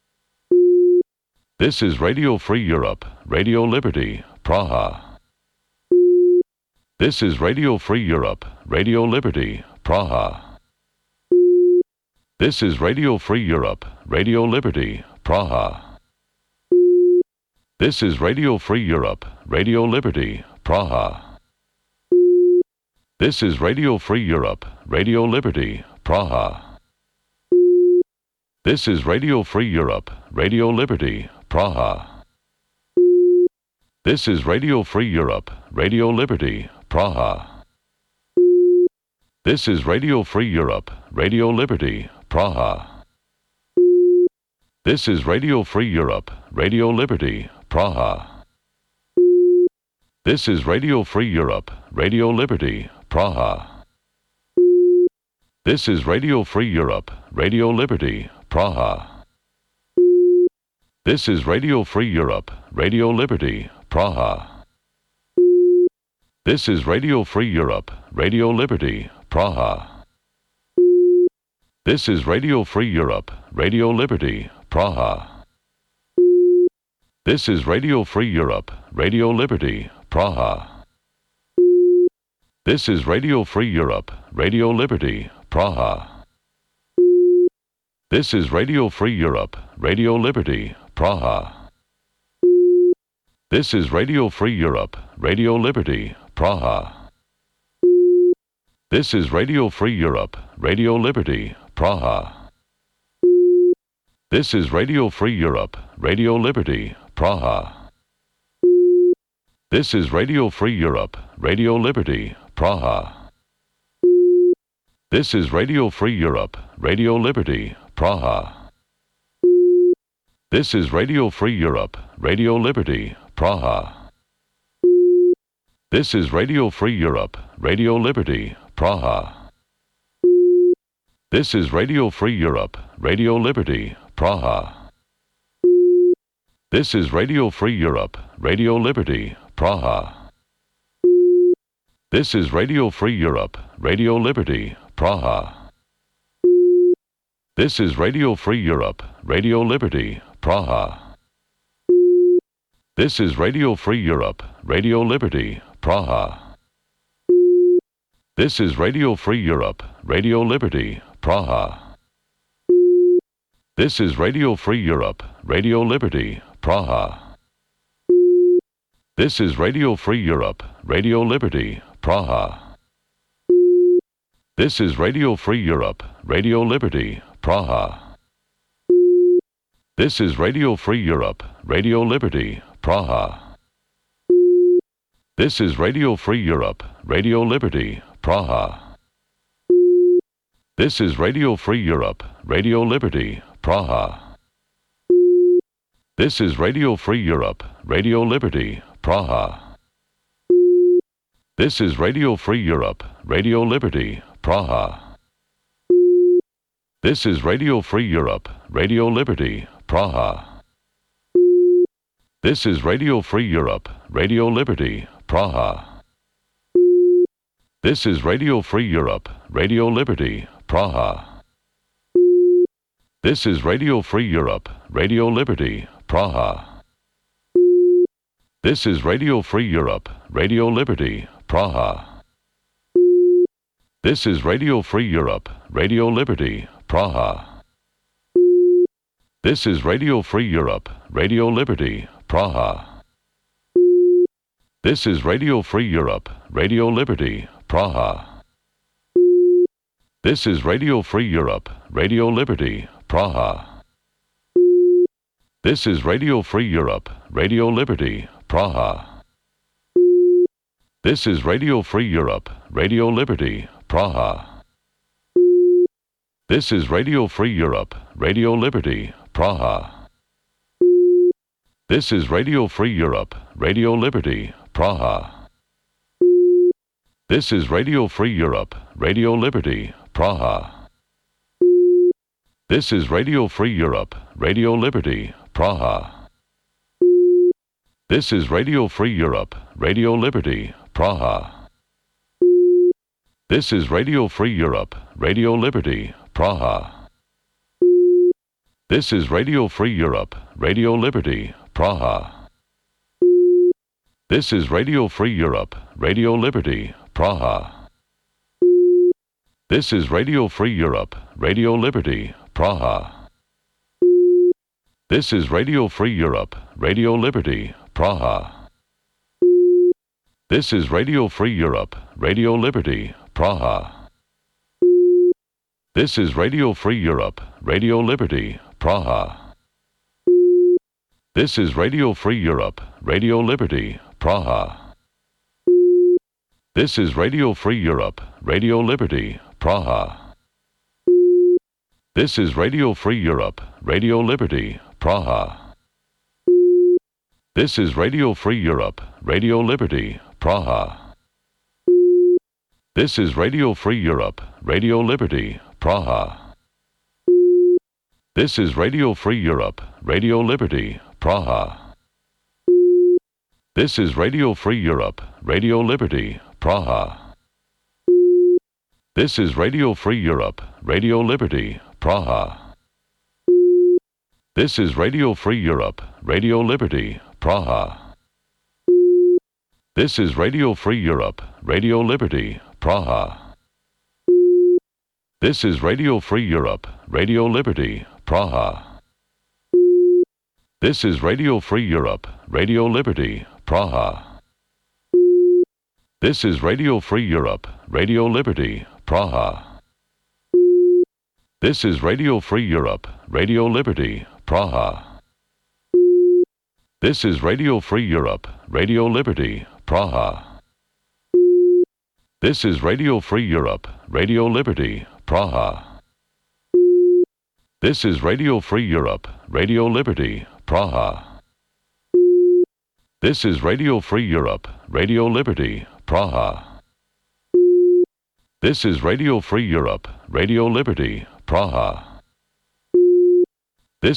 This is Radio Free Europe, Radio Liberty, Praha. This is Radio Free Europe, Radio Liberty, Praha. This is Radio Free Europe, Radio Liberty, Praha. This is Radio Free Europe, Radio Liberty, Praha. This is Radio Free Europe, Radio Liberty, Praha. This is Radio Free Europe, Radio Liberty, Praha. This is Radio Free Europe, Radio Liberty, Praha. This is Radio Free Europe, Radio Liberty, Praha. This is Radio Free Europe, Radio Liberty, Praha. This is Radio Free Europe, Radio Liberty, Praha. This is Radio Free Europe, Radio Liberty, Praha. This is Radio Free Europe, Radio Liberty, Praha. This is Radio Free Europe, Radio Liberty, Praha. This is Radio Free Europe, Radio Liberty, Praha. This is Radio Free Europe, Radio Liberty, Praha. This is Radio Free Europe, Radio Liberty, Praha. This is Radio Free Europe, Radio Liberty, Praha. This is Radio Free Europe, Radio Liberty, Praha. This is Radio Free Europe, Radio Liberty, Praha. This is Radio Free Europe, Radio Liberty, Praha. This is Radio Free Europe, Radio Liberty, Praha. This is Radio Free Europe, Radio Liberty, Praha. This is Radio Free Europe, Radio Liberty, Praha. This is Radio Free Europe, Radio Liberty, Praha. This is Radio Free Europe, Radio Liberty, Praha. This is Radio Free Europe, Radio Liberty, Praha. This is Radio Free Europe, Radio Liberty, Praha. This is Radio Free Europe, Radio Liberty, Praha. This is Radio Free Europe, Radio Liberty, Praha. This is Radio Free Europe, Radio Liberty, Praha. This is Radio Free Europe, Radio Liberty, Praha. This is Radio Free Europe, Radio Liberty, Praha. This is Radio Free Europe, Radio Liberty, Praha. This is Radio Free Europe, Radio Liberty, Praha. This is Radio Free Europe, Radio Liberty, Praha. This is Radio Free Europe, Radio Liberty, Praha. This is Radio Free Europe, Radio Liberty, Praha. This is Radio Free Europe, Radio Liberty, Praha. This is Radio Free Europe, Radio Liberty, Praha. This is Radio Free Europe, Radio Liberty, Praha. This is Radio Free Europe, Radio Liberty, Praha. This is Radio Free Europe, Radio Liberty, Praha. This is Radio Free Europe, Radio Liberty, Praha. This is Radio Free Europe, Radio Liberty, Praha. This is Radio Free Europe, Radio Liberty, Praha. This is Radio Free Europe, Radio Liberty, Praha. This is Radio Free Europe, Radio Liberty, Praha. This is Radio Free Europe, Radio Liberty, Praha. This is Radio Free Europe, Radio Liberty, Praha. This is Radio Free Europe, Radio Liberty, Praha. This is Radio Free Europe, Radio Liberty, Praha. This is Radio Free Europe, Radio Liberty, Praha. This is Radio Free Europe, Radio Liberty, Praha. This is Radio Free Europe, Radio Liberty, Praha. This is Radio Free Europe, Radio Liberty, Praha. This is Radio Free Europe, Radio Liberty, Praha. This is Radio Free Europe, Radio Liberty, Praha. This is Radio Free Europe, Radio Liberty, Praha. This is Radio Free Europe, Radio Liberty, Praha. This is Radio Free Europe, Radio Liberty, Praha. This is Radio Free Europe, Radio Liberty, Praha. This is Radio Free Europe, Radio Liberty, Praha. This is Radio Free Europe, Radio Liberty, Praha. This is Radio Free Europe, Radio Liberty, Praha. This is Radio Free Europe, Radio Liberty, Praha. This is Radio Free Europe, Radio Liberty, Praha. This is Radio Free Europe, Radio Liberty, Praha. This is Radio Free Europe, Radio Liberty, Praha. This is Radio Free Europe, Radio Liberty, Praha. This is Radio Free Europe, Radio Liberty, Praha. This is Radio Free Europe, Radio Liberty, Praha. This is Radio Free Europe, Radio Liberty, Praha. This is Radio Free Europe, Radio Liberty, Praha. This is Radio Free Europe, Radio Liberty, Praha. This is Radio Free Europe, Radio Liberty, Praha. This is Radio Free Europe, Radio Liberty, Praha. This is Radio Free Europe, Radio Liberty, Praha. This is Radio Free Europe, Radio Liberty, Praha. This is Radio Free Europe, Radio Liberty, Praha. This is Radio Free Europe, Radio Liberty, Praha.